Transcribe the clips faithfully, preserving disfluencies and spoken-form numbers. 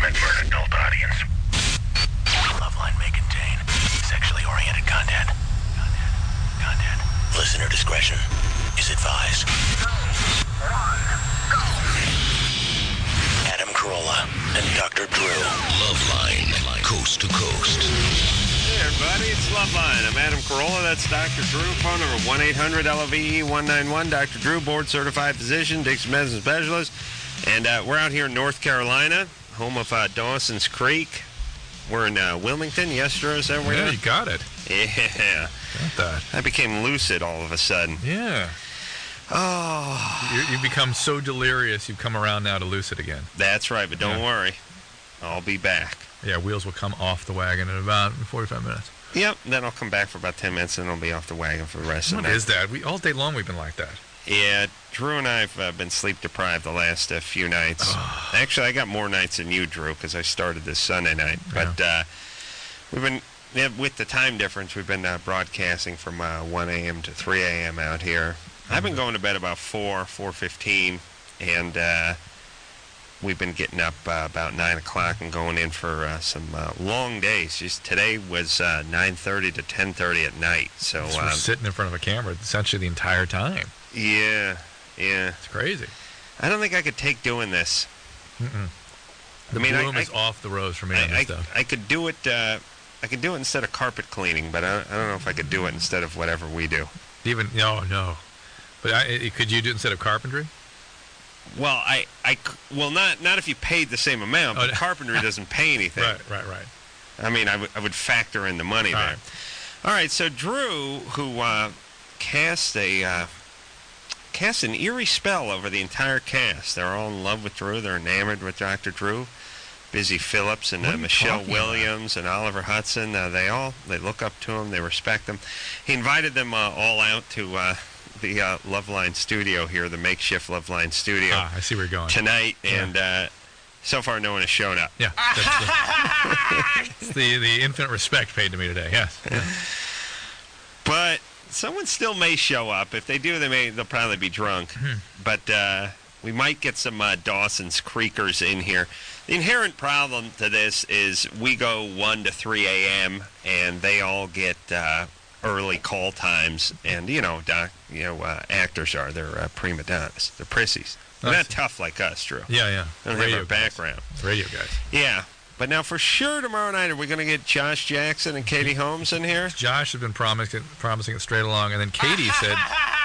meant for an adult audience. Loveline may contain sexually oriented content. Content. Content. Listener discretion is advised. Adam Carolla and Doctor Drew. Loveline, coast to coast. Hey everybody, it's Loveline. I'm Adam Carolla. That's Doctor Drew. Phone number one eight hundred L O V E one nine one. Doctor Drew, board certified physician, Dixon medicine specialist. And uh, we're out here in North Carolina, home of uh, Dawson's Creek. We're in uh, Wilmington. Yes, Drew, is that where Yeah, you're? you got it. Yeah. Got that. I became lucid all of a sudden. Yeah. Oh. You, you become so delirious, you've come around now to lucid again. That's right, but don't Yeah. worry. I'll be back. Yeah, wheels will come off the wagon in about forty-five minutes. Yep, then I'll come back for about ten minutes and I'll be off the wagon for the rest What of the night. is that? We all day long we've been like that. Yeah, Drew and I have uh, been sleep deprived the last uh, few nights. Actually, I got more nights than you, Drew, because I started this Sunday night. But uh, we've been, yeah, with the time difference, we've been uh, broadcasting from uh, one a.m. to three a.m. out here. I've been going to bed about four, four fifteen, and uh, we've been getting up uh, about nine o'clock and going in for uh, some uh, long days. Just today was uh, nine thirty to ten thirty at night. So, So we're um, sitting in front of a camera essentially the entire time. yeah, yeah. It's crazy. I don't think I could take doing this. Mm-mm. The I mean, I- bloom I- is off the rose for me on I, this I, stuff. I could do it. Uh, I could do it instead of carpet cleaning, but I, I don't know if I could do it instead of whatever we do. Even, no, no. But I, I- could you do it instead of carpentry? Well, I, I c- well, not not if you paid the same amount. But Oh, no. carpentry doesn't pay anything. Right, right, right. I mean, I would I would factor in the money All there. right. All right. So Drew, who uh, cast a uh, cast an eerie spell over the entire cast. They're all in love with Drew. They're enamored with Doctor Drew. Busy Phillips and What uh, are you Michelle talking about? Williams and Oliver Hudson. Uh, they all they look up to him. They respect him. He invited them uh, all out to uh, the uh, Loveline studio here, the makeshift Loveline studio Ah, I see where you're going. tonight, Yeah. and uh, so far no one has shown up. Yeah. That's the, it's the, the infinite respect paid to me today, yes. Yeah. But someone still may show up. If they do, they may they'll probably be drunk. Hmm. But uh, we might get some uh, Dawson's Creekers in here. The inherent problem to this is we go one to three a.m. and they all get uh, early call times. And you know, doc, you know, uh, actors are they're uh, prima donnas. They're prissies. They're I not see. tough like us, Drew. Yeah, yeah. They don't Radio have our guys. background. Radio guys. Yeah. But now for sure tomorrow night, are we going to get Josh Jackson and Katie Holmes in here? Josh has been promising promising it straight along, and then Katie said,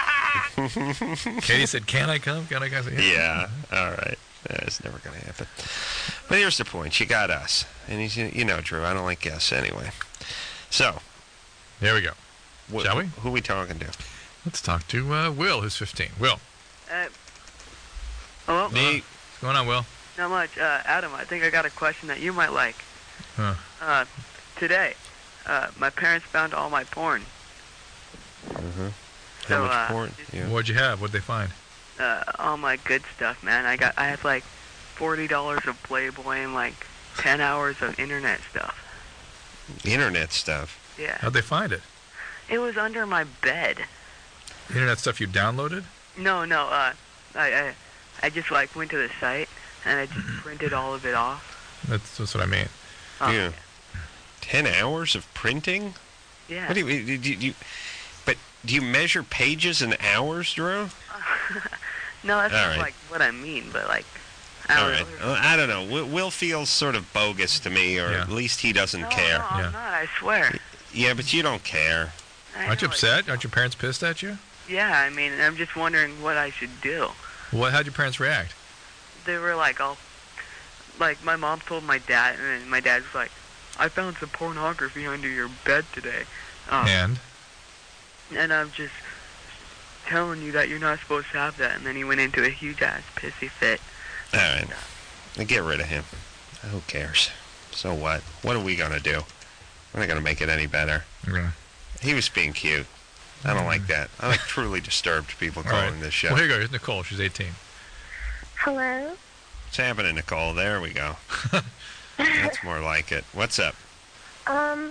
Katie said, "Can I come? Can I come?" I said, Yeah. All right. That's never going to happen. But here's the point. She got us. And he's, you know, Drew, I don't like guests anyway. So. There we go. Wh- Shall we? Who are we talking to? Let's talk to uh, Will, who's fifteen. Will, Uh, hello? Me. what's going on, Will? Not much. Uh, Adam, I think I got a question that you might like. Huh. Uh, today, uh, my parents found all my porn. Mm-hmm. How So, much uh, porn? Yeah. What'd you have? What'd they find? Uh, all my good stuff, man. I got, I had like forty dollars of Playboy and like ten hours of internet stuff. Internet stuff. Yeah. How'd they find it? It was under my bed. Internet stuff you downloaded? No, no, uh, I, I, I just like went to the site and I just printed all of it off. That's, that's what I mean. Oh, Yeah. Ten hours of printing? Yeah. What do you, do you, do you, but do you measure pages in hours, Drew? No, that's All not right. like what I mean, but like, I All don't right. know. Uh, I don't know. Will, Will feels sort of bogus to me, or Yeah. at least he doesn't No, care. no, I'm Yeah. not, I swear. Yeah, but you don't care. I Aren't you know, like- upset? Aren't your parents pissed at you? Yeah, I mean, I'm just wondering what I should do. What? How'd your parents react? They were like, all, like, my mom told my dad, and then my dad was like, I found some pornography under your bed today. Um, And? and I'm just telling you that you're not supposed to have that. And then he went into a huge-ass pissy fit. All right. Now get rid of him. Who cares? So what? What are we going to do? We're not going to make it any better. Yeah. He was being cute. I don't like that. I like truly disturbed people All calling right. this show. Well, here you go. Here's Nicole. She's eighteen. Hello? What's happening, Nicole? There we go. That's more like it. What's up? Um,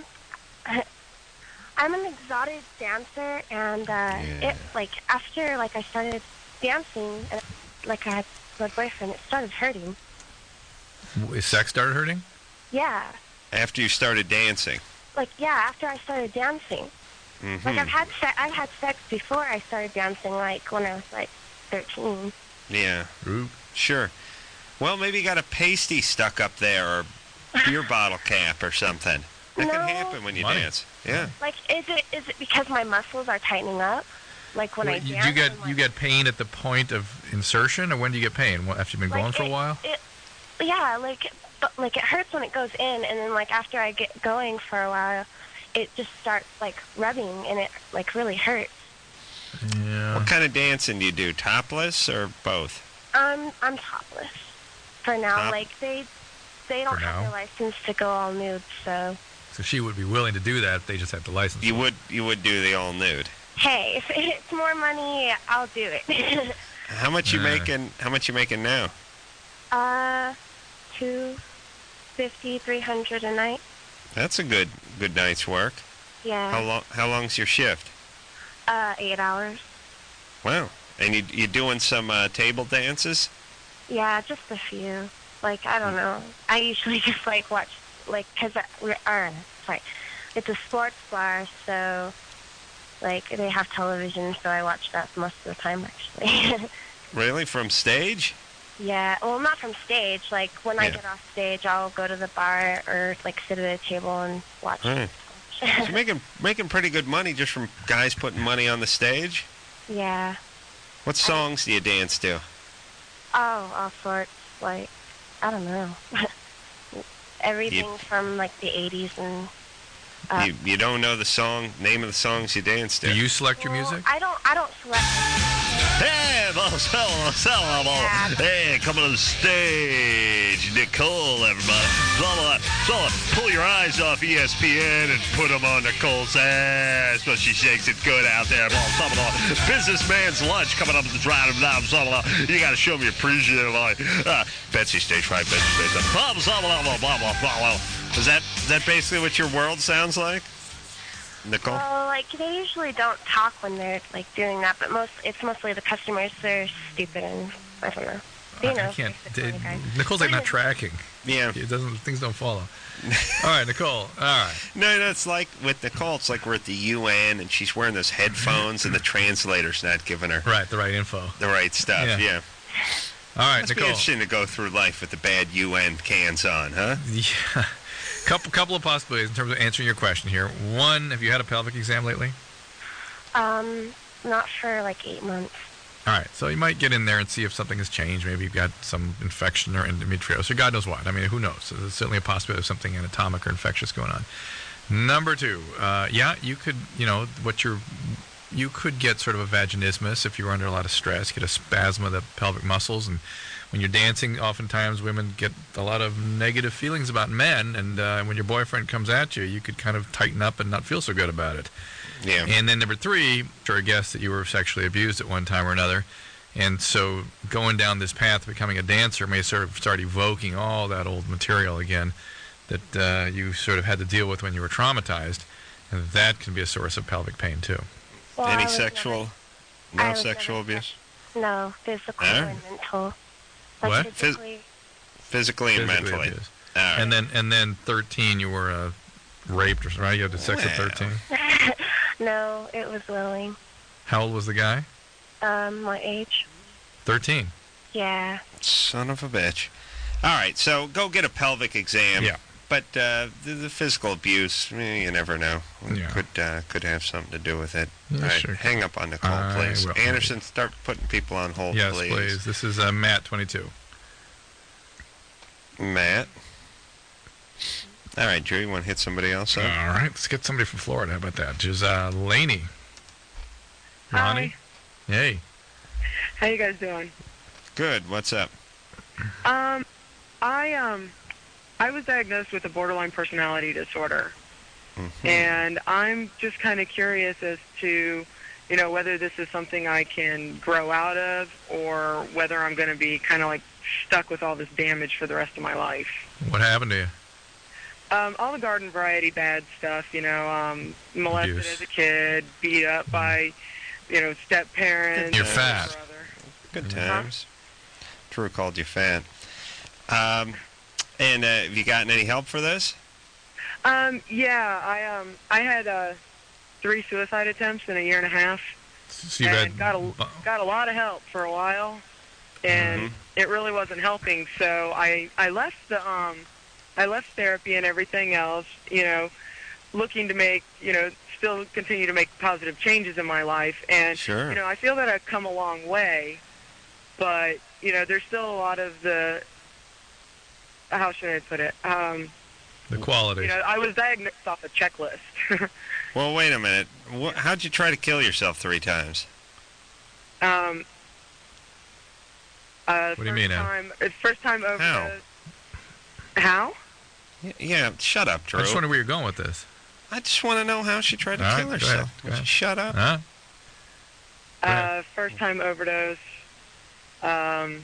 I'm an exotic dancer, and uh, Yeah. it like after like I started dancing, and like I had my boyfriend, it started hurting. Is sex started hurting? Yeah. After you started dancing. Like, yeah, after I started dancing. Mm-hmm. Like, I've had se- I've had sex before I started dancing, like, when I was, like, thirteen. Yeah. Ooh. Sure. Well, maybe you got a pasty stuck up there or beer bottle cap or something. That No. can happen when you Money. dance. Yeah. Like, is it is it because my muscles are tightening up? Like, when I Well, you, dance? do you get I'm, like, you get pain at the point of insertion, or when do you get pain? What, after you've been like, going for a it- while? It, yeah, like, but, like, it hurts when it goes in, and then, like, after I get going for a while, it just starts, like, rubbing, and it, like, really hurts. Yeah. What kind of dancing do you do? Topless or both? Um, I'm topless for now. Top- Like, they they don't For have now? the license to go all nude, so... So she would be willing to do that if they just had the license. You would you would do the all nude. Hey, if it's more money, I'll do it. How much you Uh. making? How much you making now? uh, two fifty, three hundred a night. That's a good good night's work. Yeah. How long? How long's your shift? Uh, eight hours. Wow. And you you doing some uh, table dances? Yeah, just a few. Like, I don't know. I usually just, like, watch, like, because we're, uh, sorry. It's a sports bar, so, like, they have television, so I watch that most of the time, actually. Really? From stage? Yeah, well, not from stage. Like, when I Yeah. get off stage, I'll go to the bar or, like, sit at a table and watch. Hmm. So you're making making pretty good money just from guys putting money on the stage. Yeah. What songs do you dance to? Oh, all sorts. Like, I don't know. Everything from, like, the eighties and... Uh, You you don't know the song name of the songs you dance to? Do you select your well, music? I don't, I don't select... Hey, Marcelo, Marcelo, Yeah. hey, coming to the stage, Nicole, everybody. Blah, blah, blah. Pull your eyes off E S P N and put them on Nicole's ass, but she shakes it good out there. Blah, blah, blah. Businessman's lunch coming up at the drive, blah, blah, blah. You got to show me appreciative. Like, uh, Betsy, stage five, Betsy, stage five. Blah, blah, blah, blah, blah, blah, blah. Is that, is that basically what your world sounds like? Nicole? Well, like, they usually don't talk when they're, like, doing that, but most it's mostly the customers. They're stupid and, I don't know. You know, I can't. basically, d- guys. Nicole's like not tracking. Yeah. It doesn't. Things don't follow. All right, Nicole. All right. No, no, it's like with Nicole, it's like we're at the U N and she's wearing those headphones and the translator's not giving her Right. The right info. the right stuff. Yeah. Yeah. All right, Must be Nicole. interesting to go through life with the bad U N cans on, huh? Yeah. Couple couple of possibilities in terms of answering your question here. One, have you had a pelvic exam lately? Um, not for, like, eight months. All right, so you might get in there and see if something has changed. Maybe you've got some infection or endometriosis, or God knows what. I mean, who knows? There's certainly a possibility of something anatomic or infectious going on. Number two, uh, yeah, you could, you know, what you're, you could get sort of a vaginismus if you were under a lot of stress, get a spasm of the pelvic muscles, and when you're dancing, oftentimes women get a lot of negative feelings about men, and uh, when your boyfriend comes at you, you could kind of tighten up and not feel so good about it. Yeah. And then number three, sure, I guess that you were sexually abused at one time or another. And so going down this path, becoming a dancer, may sort of start evoking all that old material again that uh, you sort of had to deal with when you were traumatized. And that can be a source of pelvic pain, too. Well, I Any was sexual, I no was sexual never abuse? No, physical Huh? and mental. Like, What? Phys- Physically, Physically and Physically mentally. abused. All right. And then, and then thirteen, you were uh, raped or something, right? You had sex at Well. thirteen. no, it was willing. How old was the guy? Um, my age. thirteen. Yeah. Son of a bitch. All right, so go get a pelvic exam. Yeah. But uh, the, the physical abuse, eh, you never know. Yeah. Could uh, could have something to do with it. Yeah, All right, sure. hang up on Nicole, I please. will. Anderson, start putting people on hold, Yes, please. please. This is uh, Matt, twenty-two. Matt. All right, Drew, you want to hit somebody else All up? right, let's get somebody from Florida. How about that? Just uh, Laney. Lonnie? Hey. How you guys doing? Good. What's up? Um, I um, I was diagnosed with a borderline personality disorder, Mhm. and I'm just kind of curious as to, you know, whether this is something I can grow out of, or whether I'm going to be kind of like stuck with all this damage for the rest of my life. What happened to you? Um, all the garden variety bad stuff, you know, um, molested Abuse. as a kid, beat up by, you know, step parents. You're or fat. brother. Good Uh-huh. times. Drew called you fat. Um, And uh, have you gotten any help for this? Um, yeah, I um, I had uh, three suicide attempts in a year and a half, So you've and had, got a got a lot of help for a while, and Mhm. it really wasn't helping. So I I left the um, I left therapy and everything else, you know, looking to make you know still continue to make positive changes in my life, and Sure. you know I feel that I've come a long way, but you know there's still a lot of the how should I put it? Um, the qualities. You know, I was diagnosed off a checklist. Well, wait a minute. Wh- how'd you try to kill yourself three times? um, uh, What do you mean, Al? Time, uh, first time over. How? How? Y- Yeah, shut up, Drew. I just wonder where you're going with this. I just want to know how she tried to All right, kill go ahead, herself. go Would you ahead. shut up? Huh? Go ahead. Uh, first time overdose. Um,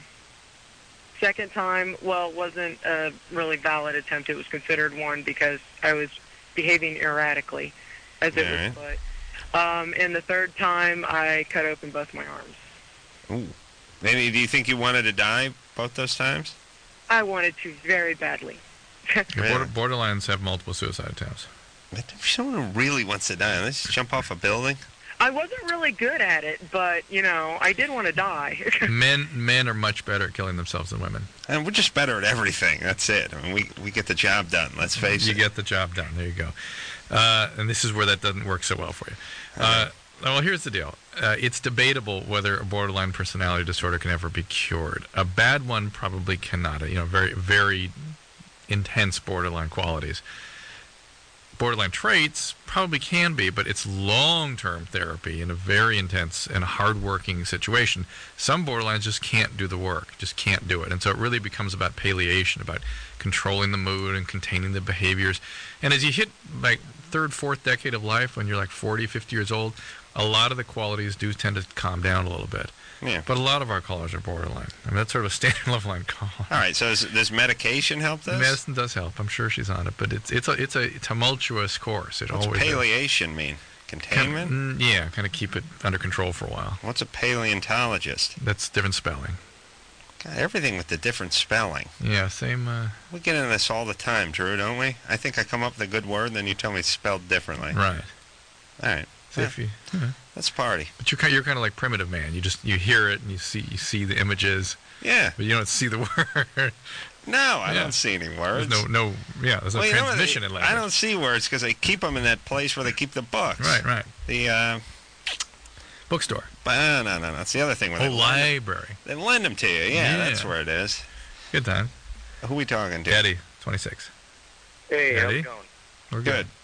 second time, well, it wasn't a really valid attempt. It was considered one because I was behaving erratically, as it All was put. Um, and the third time, I cut open both my arms. Ooh. Maybe, do you think you wanted to die both those times? I wanted to very badly. Border, borderlines have multiple suicide attempts. If someone really wants to die, let's jump off a building. I wasn't really good at it, but, you know, I did want to die. Men men are much better at killing themselves than women. And we're just better at everything. That's it. I mean, we, we get the job done. Let's face You it. get the job done. There you go. Uh, and this is where that doesn't work so well for you. Uh, well, here's the deal. Uh, it's debatable whether a borderline personality disorder can ever be cured. A bad one probably cannot. You know, very, very intense borderline qualities. Borderline traits probably can be, but it's long-term therapy in a very intense and hard-working situation. Some borderlines just can't do the work, just can't do it. And so it really becomes about palliation, about controlling the mood and containing the behaviors. And as you hit like third, fourth decade of life, when you're like forty, fifty years old, a lot of the qualities do tend to calm down a little bit. Yeah. But a lot of our callers are borderline. I mean, that's sort of a standard level line call. All right, so is, does medication help this? Medicine does help. I'm sure she's on it, but it's it's a it's a tumultuous course. It What's always is. palliation mean? Containment? Kind of, mm, yeah, kind of keep it under control for a while. What's a paleontologist? That's different spelling. God, everything with the different spelling. Yeah, same. Uh, We get into this all the time, Drew, don't we? I think I come up with a good word, then you tell me it's spelled differently. right. All right. So if you, you know, Let's party. but you're kind you're kind of like primitive man. You just you hear it and you see you see the images, Yeah. but you don't see the word. No, I Yeah. don't see any There's words. no no yeah. There's no Well, you know what? transmission in language. I don't see words because they keep them in that place where they keep the books. Right, right. The, uh, Bookstore. but, uh, no, no, no. It's the other thing. Where Oh, they lend 'em- library. They lend them to you. Yeah, Yeah. that's where it is. Good time. Who we talking to? Eddie, twenty-six. Hey, how's Ready? it going? We're Good. good.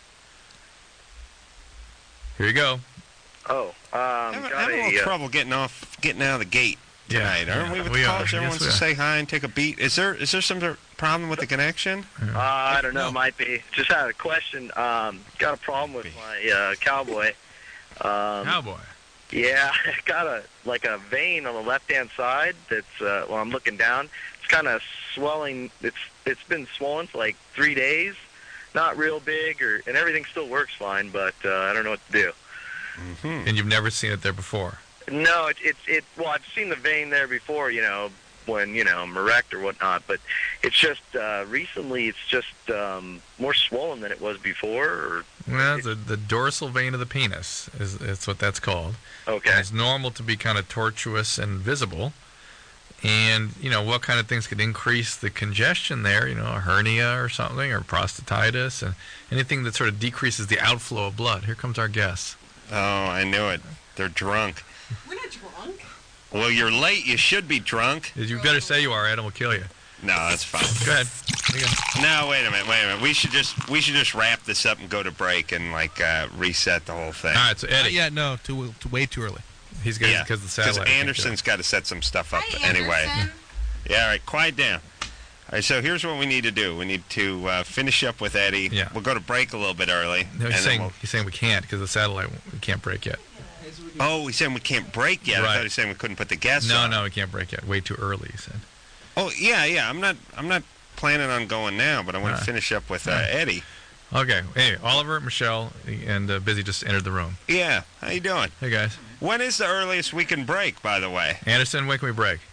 Here you go. Oh, um, I'm got having a a, little uh, trouble getting off, getting out of the gate tonight, Yeah, aren't yeah, we? With we the are. calls, everyone Yes, wants we to are. say hi and take a beat. Is there is there some sort of problem with the connection? uh, I don't know, might be. Just had a question. Um, got a problem with my uh, cowboy. Um, Cowboy. yeah, I got a like a vein on the left-hand side. That's uh, well, I'm looking down. It's kind of swelling. It's it's been swollen for like three days. Not real big, or and everything still works fine, but uh, I don't know what to do. Mm-hmm. And you've never seen it there before. No, it, it, it, well, I've seen the vein there before, you know, when, you know, I'm erect or whatnot, but it's just, uh, recently it's just, um, more swollen than it was before, or, Well, the, the dorsal vein of the penis is, is what that's called. And okay. it's normal to be kind of tortuous and visible. And, you know, what kind of things could increase the congestion there? You know, a hernia or something, or prostatitis, and anything that sort of decreases the outflow of blood. Here comes our guest. Oh, I knew it. They're drunk. We're not drunk. Well, you're late. You should be drunk. You better say you are, Adam will kill you. No, that's fine. Go ahead. Here you go. No, wait a minute, wait a minute. We should just we should just wrap this up and go to break and like uh, reset the whole thing. All right, so Eddie, Not yet, no, too, too way too early. he's got Yeah, because the because satellite. Anderson's got to set some stuff up Hi, anyway. Anderson. Yeah, all right, quiet down. All right, so here's what we need to do. We need to uh, finish up with Eddie. Yeah. We'll go to break a little bit early. No, and he's then saying we'll- he's saying we can't because the satellite we can't break yet. Oh, he's saying we can't break yet. I Right. thought he was saying we couldn't put the guests No, on. no, we can't break yet. Way too early. He said. Oh, yeah, yeah. I'm not I'm not planning on going now, but I want All to right. finish up with uh, All right. Eddie. Okay. Hey, Oliver, Michelle, and uh, Busy just entered the room. Yeah, how you doing? Hey guys, When is the earliest we can break, by the way? Anderson, when can we break?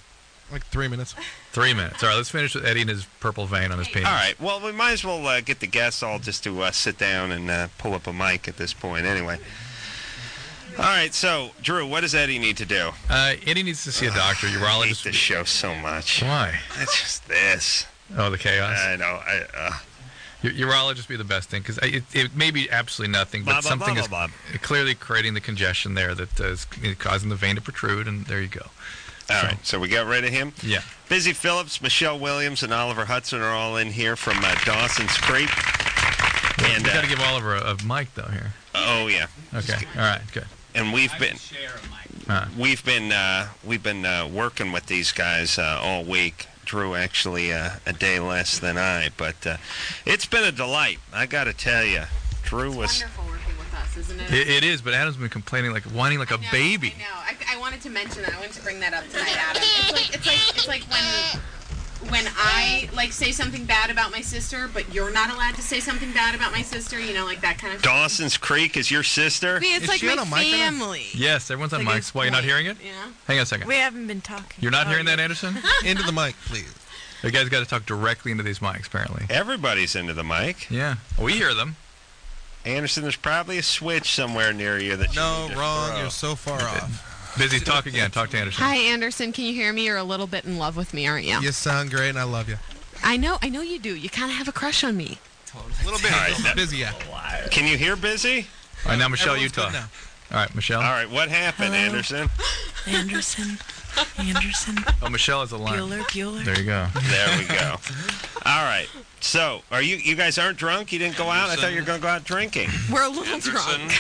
Like three minutes. Three minutes. All right, let's finish with Eddie and his purple vein on his penis. All right. Well, we might as well uh, get the guests all just to uh, sit down and uh, pull up a mic at this point. Anyway. All right. So, Drew, what does Eddie need to do? Uh, Eddie needs to see a doctor, I hate urologist. this show so much. Why? It's just this. Oh, the chaos. I know. I, uh, U- Urologist be the best thing because it, it may be absolutely nothing, but Blah, blah, something blah, is blah, clearly creating the congestion there that uh, is causing the vein to protrude, and there you go. all So- right. So we got rid of him. Yeah. Busy Phillips, Michelle Williams, and Oliver Hudson are all in here from uh, Dawson's Creek. And we got uh, to give Oliver a, a mic though here. oh yeah. Okay. All right. Good. And we've been Uh, we've been uh, we've been uh, working with these guys uh, all week. Drew actually uh, a day less than I, but uh, it's been a delight. I got to tell you, Drew was. Wonderful working with us, isn't it? it, it is, but Adam's been complaining like whining like a I know, baby. I know. I, I wanted to mention that. I wanted to bring that up tonight, Adam. It's like it's like it's like when when I like say something bad about my sister, but you're not allowed to say something bad about my sister. You know, like that kind of. Dawson's Creek is your sister? I mean, it's Is like she my on a mic right now? family. Yes, everyone's on Like mics. it's Why, you're not point, hearing it? You know? Hang on a second. We haven't been talking. You're not Oh, hearing that, yeah. Anderson? Into the mic, please. You guys got to talk directly into these mics, apparently. Everybody's into the mic. Yeah. We hear them. Anderson, there's probably a switch somewhere near you that you No, need to wrong. throw. You're so far off. Busy. Talk again. Talk to Anderson. Hi, Anderson. Can you hear me? You're a little bit in love with me, aren't you? You sound great, and I love you. I know. I know you do. You kind of have a crush on me. A little bit. All right, a little that- busy, yeah. Can you hear Busy? All right, now, Michelle, you Everyone's good talk. now. All right, Michelle. All right, what happened, Hello? Anderson? Anderson. Anderson. Oh, Michelle is a line. Bueller. Bueller. There you go. There we go. All right. So, are you you guys aren't drunk? You didn't go out? I thought you were going to go out drinking. We're a little drunk.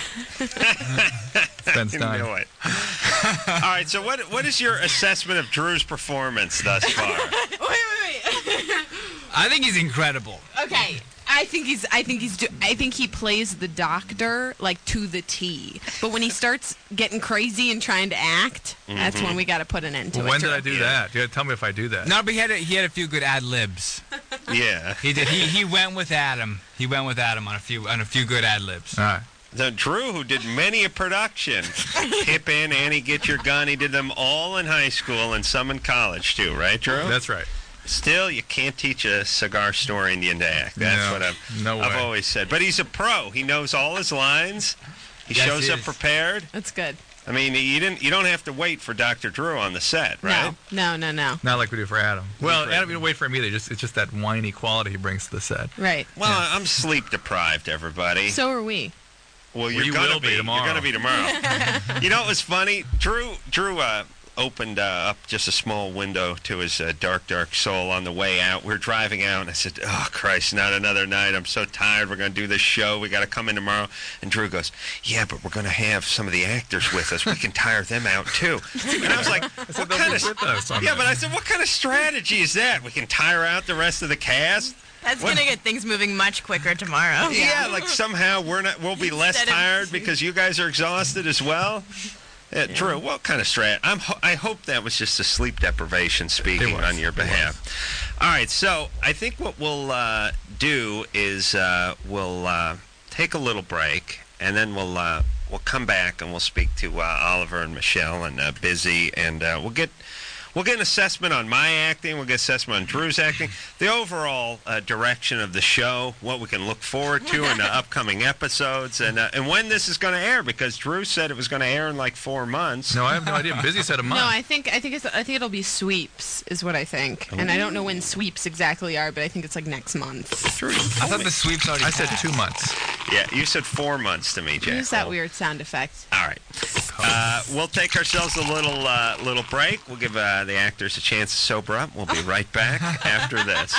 Ben I Stein. knew it. All right. So, what what is your assessment of Drew's performance thus far? wait, wait, wait. I think he's incredible. Okay. I think he's. I think he's. do- I think he plays the doctor like to the T. But when he starts getting crazy and trying to act, that's when we got to put an end to Well, it. when did Drew. I do that? You got to tell me if I do that. No, but he had a, he had a few good ad libs. Yeah. He did. He he went with Adam. He went with Adam on a few on a few good ad libs. All right. The Drew, who did many a production, Hip In, Annie, Get Your Gun, he did them all in high school and some in college too, right, Drew? That's right. Still, you can't teach a cigar store Indian to act. That's No, what I've, no I've way. always said. But he's a pro. He knows all his lines. He Yes, shows he up is. prepared. That's good. I mean, you didn't. You don't have to wait for Doctor Drew on the set, right? No, no, no, no. Not like we do for Adam. Well, for Adam, you don't wait for him either. Just it's just that whiny quality he brings to the set. Right. Well, I'm sleep deprived, everybody. So are we. well, you're you gonna will be tomorrow. You're gonna be tomorrow. You know what was funny? Drew. Drew uh, opened uh, up just a small window to his uh, dark, dark soul on the way out. We were driving out, and I said, "Oh Christ, not another night! I'm so tired. We're gonna do this show. We got to come in tomorrow." And Drew goes, "Yeah, but we're gonna have some of the actors with us. We can tire them out too." And I was like, "What they'll kind be of?" with us on Yeah, that. but I said, "What kind of strategy is that? We can tire out the rest of the cast." That's What- gonna get things moving much quicker tomorrow. Yeah, like somehow we're not. We'll be less Instead of- tired because you guys are exhausted as well. Uh, Drew, what kind of strat? I'm. Ho- I hope that was just a sleep deprivation speaking It was. on your It behalf. All right, so I think what we'll uh, do is uh, we'll uh, take a little break, and then we'll uh, we'll come back and we'll speak to uh, Oliver and Michelle and uh, Busy, and uh, we'll get. We'll get an assessment on my acting. We'll get an assessment on Drew's acting. The overall uh, direction of the show, what we can look forward to in the upcoming episodes, and uh, and when this is going to air. Because Drew said it was going to air in like four months. No, I have no idea. Busy said a month. No, I think I think it's I think it'll be sweeps is what I think, and I don't know when sweeps exactly are, but I think it's like next month. Drew, I thought the sweeps already. I said passed. two months. yeah, you said four months to me, Jack. Use that weird sound effect. All right. Uh, we'll take ourselves a little uh, little break. We'll give uh, the actors a chance to sober up. We'll be right back after this.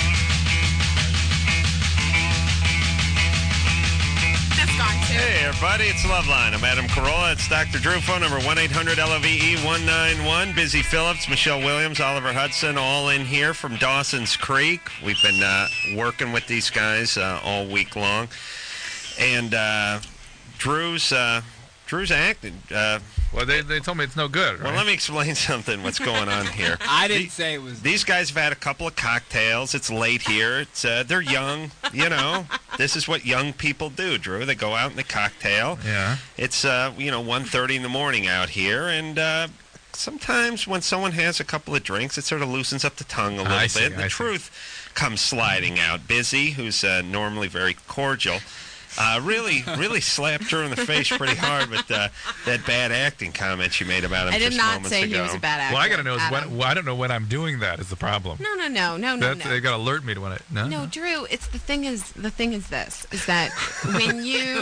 That's gone too. Hey, everybody, it's Loveline. I'm Adam Carolla. It's Doctor Drew. Phone number one eight hundred L O V E one nine one. Busy Phillips, Michelle Williams, Oliver Hudson, all in here from Dawson's Creek. We've been uh, working with these guys uh, all week long. And uh, Drew's uh, Drew's acting. Uh, Well, they, they told me it's no good. Right? well, let me explain something, what's going on here. I didn't The- say it was. These guys have had a couple of cocktails. It's late here. It's uh, they're young, you know. This is what young people do, Drew. They go out and they cocktail. Yeah. It's uh, you know one thirty in the morning out here, and uh, sometimes when someone has a couple of drinks, it sort of loosens up the tongue a little I bit. see, and the I see. truth comes sliding out. Busy, who's uh, normally very cordial, uh, really, really slapped Drew in the face pretty hard with uh, that bad acting comment she made about him I did just not moments say ago. he was a bad actor. Well, I got to know is Adam. when. Well, I don't know when I'm doing that is the problem. No, no, no, no, no, That, no. They got to alert me to when I. No. No, Drew. It's the thing is the thing is this is that when you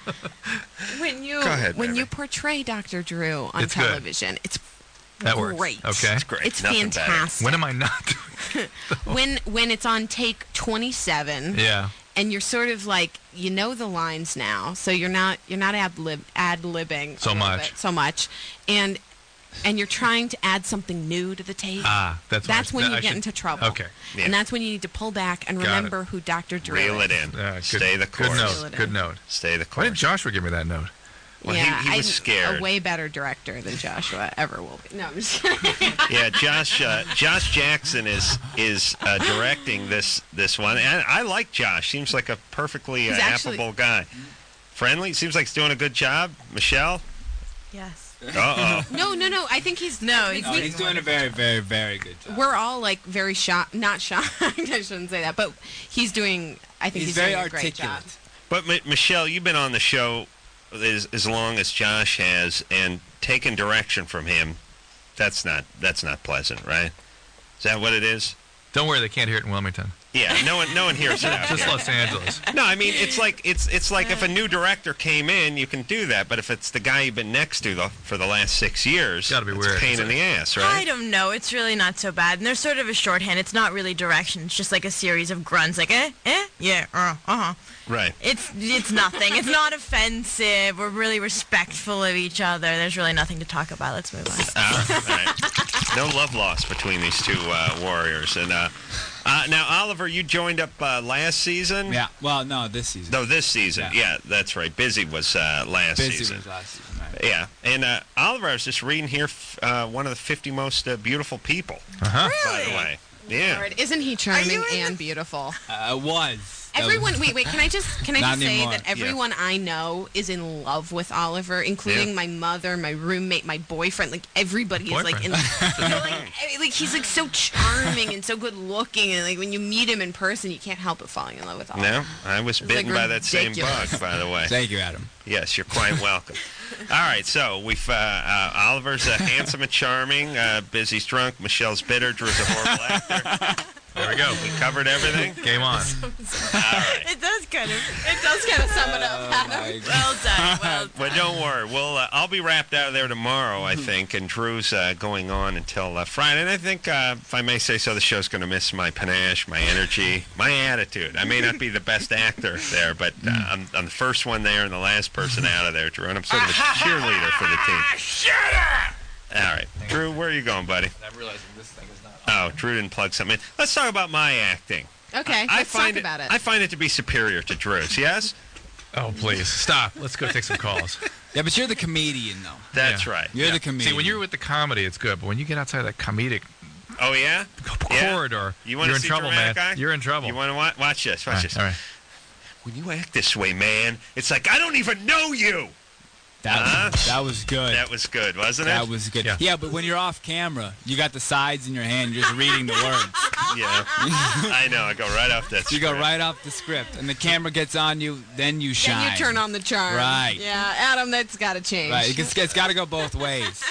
when you Go ahead, when Mary. you portray Doctor Drew on It's good. television, it's That works. great. Okay. It's great. It's Nothing better. fantastic. When am I not doing? when when it's on take twenty-seven Yeah. and you're sort of like you know the lines now, so you're not you're not ad lib ad libbing So much. so much, and and you're trying to add something new to the tape. Ah, that's what That's I- when that you I get should- into trouble. Okay. Yeah. And that's when you need to pull back and Got it. remember who Doctor Drew Reel is. it in. Uh, good, Stay the course. Good Reel note. it Good in. note. Stay the Why did course. Joshua give me that note? Well, he- yeah, he was I'm scared. a way better director than Joshua ever will be. No, I'm just kidding. Yeah, Josh. Uh, Josh Jackson is is uh, directing this this one, and I like Josh. Seems like a perfectly uh, He's actually- affable guy. Friendly. Seems like he's doing a good job. Michelle. Yes. Uh oh. No, no, no. I think he's No, we- he's No, we- he's doing a very, very, very good job. We're all like very shocked. Not shocked. I shouldn't say that, but he's doing. I think he's, He's very doing a great job. articulate. But M- Michelle, you've been on the show as as long as Josh has, and taken direction from him. That's not that's not pleasant, right? Is that what it is? Don't worry, they can't hear it in Wilmington. Yeah, no one no one hears it out Just here. Los Angeles. No, I mean it's like it's it's like if a new director came in, you can do that. But if it's the guy you've been next to the, for the last six years, Gotta be it's weird. a pain in the ass, I right? don't know. It's really not so bad. And there's sort of a shorthand. It's not really direction. It's just like a series of grunts, like eh, eh, yeah, uh, uh-huh. Right. It's it's nothing. It's not offensive. We're really respectful of each other. There's really nothing to talk about. Let's move on. Uh, all right. No love lost between these two uh, warriors. And uh, uh, now, Oliver, you joined up uh, last season. Yeah. Well, no, this season. No, this season. Yeah, Yeah. that's right. Busy was uh, last Busy season. was last season, right. Yeah, and uh, Oliver, I was just reading here, f- uh, one of the fifty most uh, beautiful people. Uh-huh. By the way, yeah. Lord, isn't he charming and beautiful? Uh, it was. That Everyone, was- wait, wait. Can I just can I Not just say anymore. that everyone I know is in love with Oliver, including Yeah. my mother, my roommate, my boyfriend. Like everybody is like in. Boyfriend. They're like, I- like he's like so charming and so good looking, and like when you meet him in person, you can't help but falling in love with Oliver. No, I was It's, bitten like, by that same ridiculous. bug, by the way. Thank you, Adam. Yes, you're quite welcome. All right, so we've uh, uh, Oliver's uh, handsome and charming. Uh, Busy's drunk. Michelle's bitter. Drew's a horrible actor. There we go. We covered everything. Game on. All right. It does kind of. It does kind of sum it up, Adam. My God. Well done. Well done. Well, don't worry. We'll uh, I'll be wrapped out of there tomorrow, I think, and Drew's uh, going on until uh, Friday. And I think, uh, if I may say so, the show's going to miss my panache, my energy, my attitude. I may not be the best actor there, but uh, I'm, I'm the first one there and the last person out of there, Drew. And I'm sort of a cheerleader for the team. Shut up! All right, Drew, where are you going, buddy? I'm realizing this thing is not. Oh, Drew didn't plug something in. Let's talk about my acting. Okay, I let's find talk about it. I find it to be superior to Drew's. Yes, Oh, please. Stop. Let's go take some calls. Yeah, but you're the comedian, though. that's Yeah. right. You're Yeah. the comedian. See, when you're with the comedy, it's good. But when you get outside that comedic Oh yeah. Yeah. corridor, You want you're to in see trouble, man. dramatic eye? You're in trouble. You want to watch? Watch this. Watch all right, this. all right. When you act this way, man, it's like I don't even know you. that, Huh? was, that was good. That was good, wasn't That it? was good. Yeah. Yeah. but when you're off camera, you got the sides in your hand. You're just reading the words. Yeah. I know. I go right off that. You go script. right off the script, and the camera gets on you. Then you shine. Then you turn on the charm. Right. Yeah, Adam, that's got to change. Right. It's, it's got to go both ways.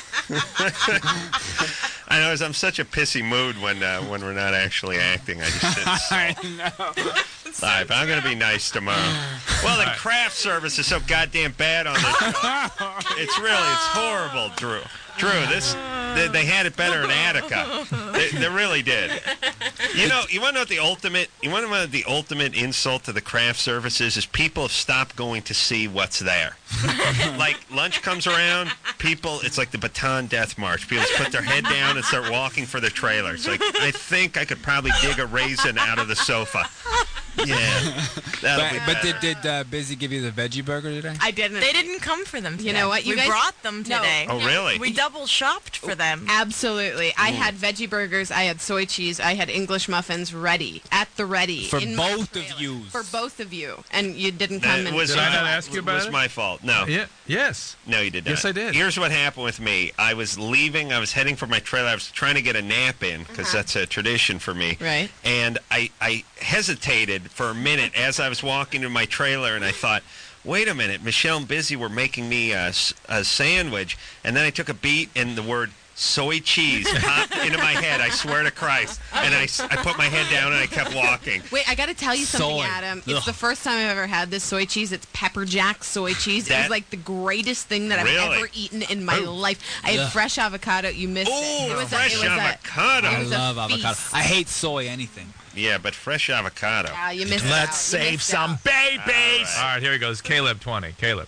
I know. I'm such a pissy mood when uh, when we're not actually acting. I just sit. I So. know. All right, but I'm going to be nice tomorrow. Well, the craft service is so goddamn bad on this show. It's really, it's horrible, Drew. Drew, this, they, they had it better in Attica. They, they really did. You know, you want to know what the ultimate, you want to know what the ultimate insult to the craft service is? Is people have stopped going to see what's there. Like, lunch comes around, people, it's like the Baton Death March. People just put their head down and start walking for their trailers. Like, I think I could probably dig a raisin out of the sofa. Yeah. That'll But, be but better. did did uh, Busy give you the veggie burger today? I didn't. They didn't come for them today. You know what? You we guys brought them No. today. Oh, really? We double shopped for them. Absolutely. I had veggie burgers. I had soy cheese. I had English muffins ready at the ready For in my both of trailer. you. For both of you, and you didn't That come. and was Did my, I not ask you about was it? my fault. No. Yeah. Yes. No, you did not. Yes, I did. Here's what happened with me. I was leaving. I was heading for my trailer. I was trying to get a nap in because Uh-huh. that's a tradition for me. Right. And I, I hesitated for a minute as I was walking to my trailer, and I thought, wait a minute, Michelle and Busy were making me a, s- a sandwich. And then I took a beat, and the word soy cheese popped into my head. I swear to Christ. And I, s- I put my head down, and I kept walking. Wait, I got to tell you something, Soy. Adam. It's Ugh. the first time I've ever had this soy cheese. It's pepper jack soy cheese. it That- was like the greatest thing that I've Really? ever eaten in my Ooh. life. I had Ugh. fresh avocado. You missed it. Ooh, It was fresh a, it was avocado. A, I it was a love avocado. feast. I hate soy anything. Yeah, but fresh avocado. Ah, you missed out. Let's You save missed some out. babies. All right, here he goes. Caleb, twenty. Caleb.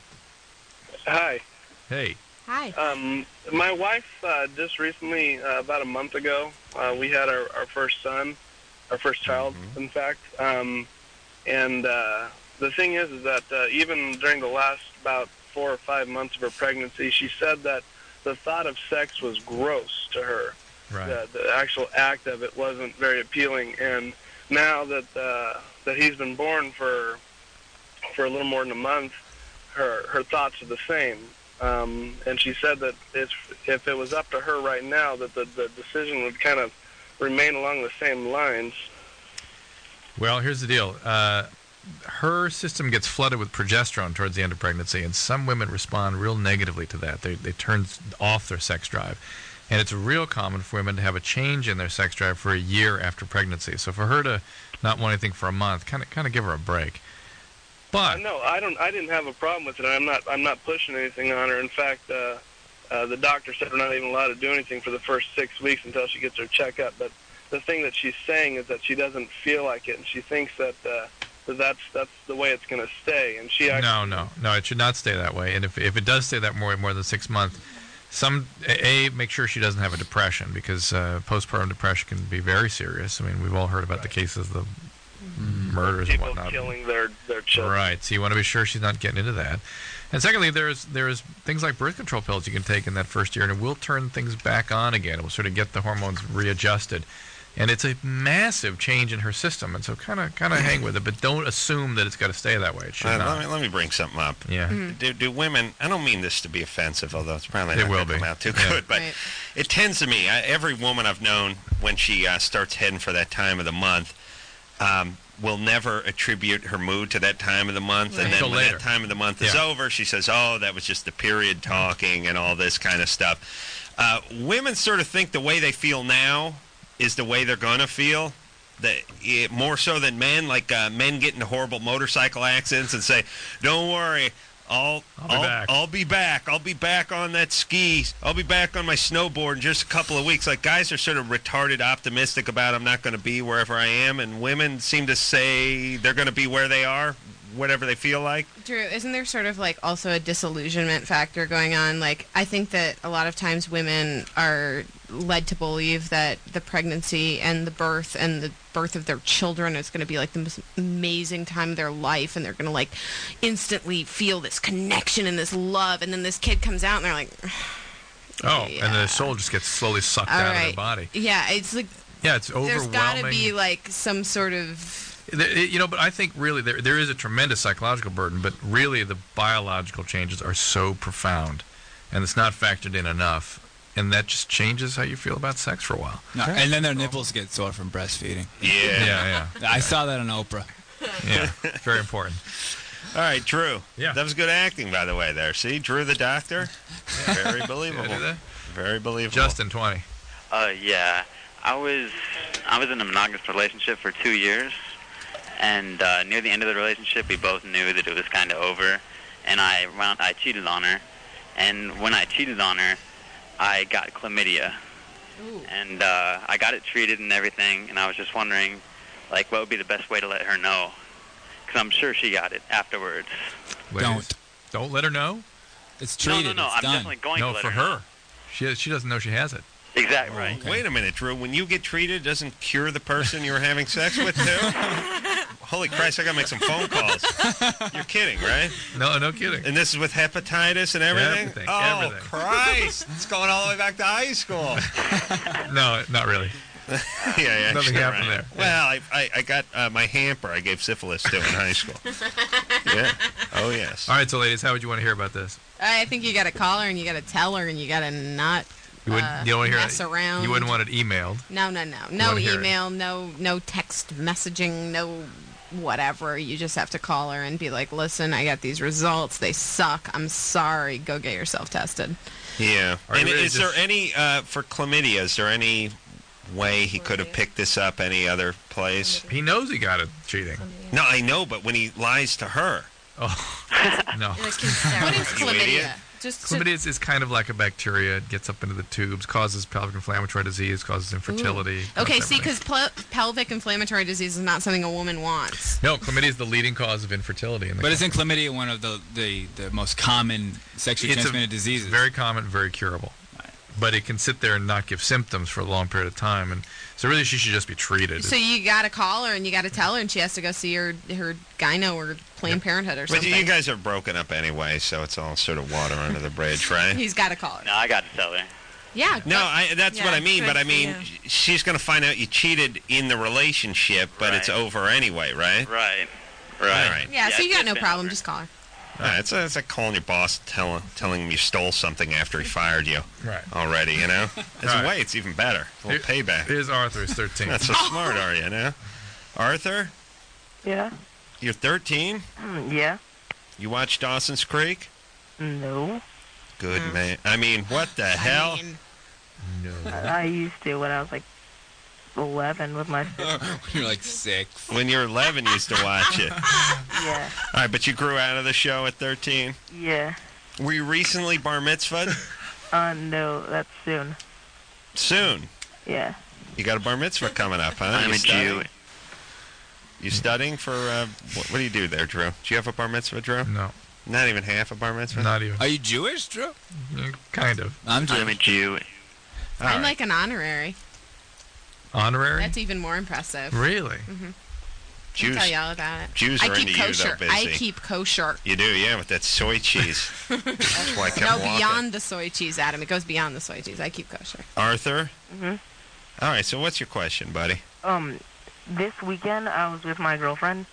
Hi. Hey. Hi. Um, my wife uh, just recently, uh, about a month ago, uh, we had our, our first son, our first child, in fact. Um, and uh, the thing is, is that uh, even during the last about four or five months of her pregnancy, she said that the thought of sex was gross to her. Right. The, the actual act of it wasn't very appealing. And now that uh, that he's been born for for a little more than a month, her her thoughts are the same. Um, and she said that if if it was up to her right now, that the, the decision would kind of remain along the same lines. Well, here's the deal. Uh, her system gets flooded with progesterone towards the end of pregnancy, and some women respond real negatively to that. They they turn off their sex drive. And it's real common for women to have a change in their sex drive for a year after pregnancy. So for her to not want anything for a month, kind of kind of give her a break. But Uh, no, I don't. I didn't have a problem with it. I'm not. I'm not pushing anything on her. In fact, uh, uh, the doctor said we're not even allowed to do anything for the first six weeks until she gets her checkup. But the thing that she's saying is that she doesn't feel like it, and she thinks that uh, that that's that's the way it's going to stay. And she actually, no, no, no, it should not stay that way. And if if it does stay that more more than six months, some a make sure she doesn't have a depression, because uh, postpartum depression can be very serious. I mean, we've all heard about the cases of murders and people whatnot. killing their their children. Right. So you want to be sure she's not getting into that. And secondly, there's there's things like birth control pills you can take in that first year, and it will turn things back on again. It will sort of get the hormones readjusted. And it's a massive change in her system, and so kind of kind of hang with it, but don't assume that it's got to stay that way. It should Uh, not. let, me, let me bring something up. Yeah. Do, do women, I don't mean this to be offensive, although it's probably It not will going to be. come out too Yeah. good, but Right. it tends to me, I, every woman I've known, when she uh, starts heading for that time of the month, um, will never attribute her mood to that time of the month. Right. And then Until when later. that time of the month is Yeah. over, she says, oh, that was just the period talking and all this kind of stuff. Uh, women sort of think the way they feel now is the way they're going to feel. That it, more so than men, like uh, men get into horrible motorcycle accidents and say, don't worry, I'll I'll be I'll, back. I'll be back. I'll be back on that ski. I'll be back on my snowboard in just a couple of weeks. Like, guys are sort of retarded optimistic about I'm not going to be wherever I am, and women seem to say they're going to be where they are, whatever they feel like. Drew, isn't there sort of like also a disillusionment factor going on? Like, I think that a lot of times women are led to believe that the pregnancy and the birth and the birth of their children is going to be like the most amazing time of their life, and they're going to like instantly feel this connection and this love, and then this kid comes out and they're like, Oh, yeah. and the soul just gets slowly sucked all out of their right, body. yeah, it's like Yeah, it's there's overwhelming. got to be like some sort of The- You know, but I think really there there is a tremendous psychological burden, but really the biological changes are so profound, and it's not factored in enough, and that just changes how you feel about sex for a while. No, and then their nipples get sore from breastfeeding. Yeah. Yeah, I saw that on Oprah. yeah, yeah. Very important. All right, Drew. Yeah. That was good acting, by the way, there. See, Drew the doctor? Very believable. Did I do that? Very believable. Justin, twenty. Uh, yeah. I was I was in a monogamous relationship for two years, and uh, near the end of the relationship, we both knew that it was kind of over, and I wound, I cheated on her, and when I cheated on her, I got chlamydia, Ooh. and uh, I got it treated and everything, and I was just wondering, like, what would be the best way to let her know? Because I'm sure she got it afterwards. Ladies, Don't. Don't let her know. It's No, treated. no, no. It's I'm done. definitely going No, to let for her. know. her. She she doesn't know she has it. Exactly right. okay. Wait a minute, Drew. When you get treated, it doesn't cure the person you were having sex with, too? Holy Christ, I gotta make some phone calls. You're kidding, right? No, no kidding. And this is with hepatitis and everything? Everything, Oh, everything. Christ. It's going all the way back to high school. No, not really. yeah, yeah. Nothing sure, happened right. there. Well, I, I, I got uh, my hamper I gave syphilis to in high school. Yeah. Oh, yes. All right, so ladies, how would you want to hear about this? I think you got to call her and you got to tell her and you got to not You wouldn't, uh, you don't want to hear mess it. around. You wouldn't want it emailed. No, no, no. You No wanna hear it. email, no no text messaging, no whatever. You just have to call her and be like, listen, I got these results. They suck. I'm sorry. Go get yourself tested. Yeah. Are you And really is just- there any, uh, for chlamydia, is there any way he could have picked this up any other place? He knows he got it cheating. No, I know, but when he lies to her. Oh, no. What is chlamydia? Just to- Chlamydia is, is kind of like a bacteria. It gets up into the tubes, causes pelvic inflammatory disease, causes infertility. Ooh. Okay, causes see, everything. because pl- pelvic inflammatory disease is not something a woman wants. No, chlamydia is the leading cause of infertility. In the But isn't chlamydia one of the, the, the most common sexually It's a transmitted diseases? Very common, very curable. But it can sit there and not give symptoms for a long period of time, and so really she should just be treated. So you got to call her and you got to tell her, and she has to go see her her gyno or Planned Parenthood or But something. you guys are broken up anyway, so it's all sort of water under the bridge, right? He's got to call her. No, I got to tell her. Yeah. No, I, that's yeah, what I mean. good But I for mean, you. she's going to find out you cheated in the relationship, but it's Right. over anyway, right? Right. All Right. right. Yeah, so Yeah, you got it's no been problem. over. Just call her. All right. It's, a, it's like calling your boss, telling telling him you stole something after he fired you. Right. Already, you know. As All a right. way, it's even better. A little Here- payback. Here's Arthur. He's thirteen. Not so smart, are you? Now, Arthur, Yeah. you're thirteen. Mm, yeah. You watch Dawson's Creek? No. Good man. I mean, what the hell? No. I, I used to when I was like eleven with my sister. You're like six. When you're eleven, you used to watch it. Yeah. All right, but you grew out of the show at thirteen. Yeah. Were you recently bar mitzvahed? Uh, no, that's soon. Soon. Yeah. You got a bar mitzvah coming up, huh? I'm you a studying? Jew. You studying for, uh, what, what do you do there, Drew? Do you have a bar mitzvah, Drew? No, Not even half a bar mitzvah? not even. Are you Jewish, Drew? Mm, Kind of. I'm Jewish. I'm a Jew. All I'm right. like an honorary. Honorary? That's even more impressive. Really? Mm-hmm. I'll Jews, tell you all about it. Jews I are keep into you, kosher. though, I busy. keep kosher. You do, yeah, with that soy cheese. That's why I kept No, walking. beyond the soy cheese, Adam. It goes beyond the soy cheese. I keep kosher. Arthur? Mhm. All right, so what's your question, buddy? Um, this weekend I was with my girlfriend,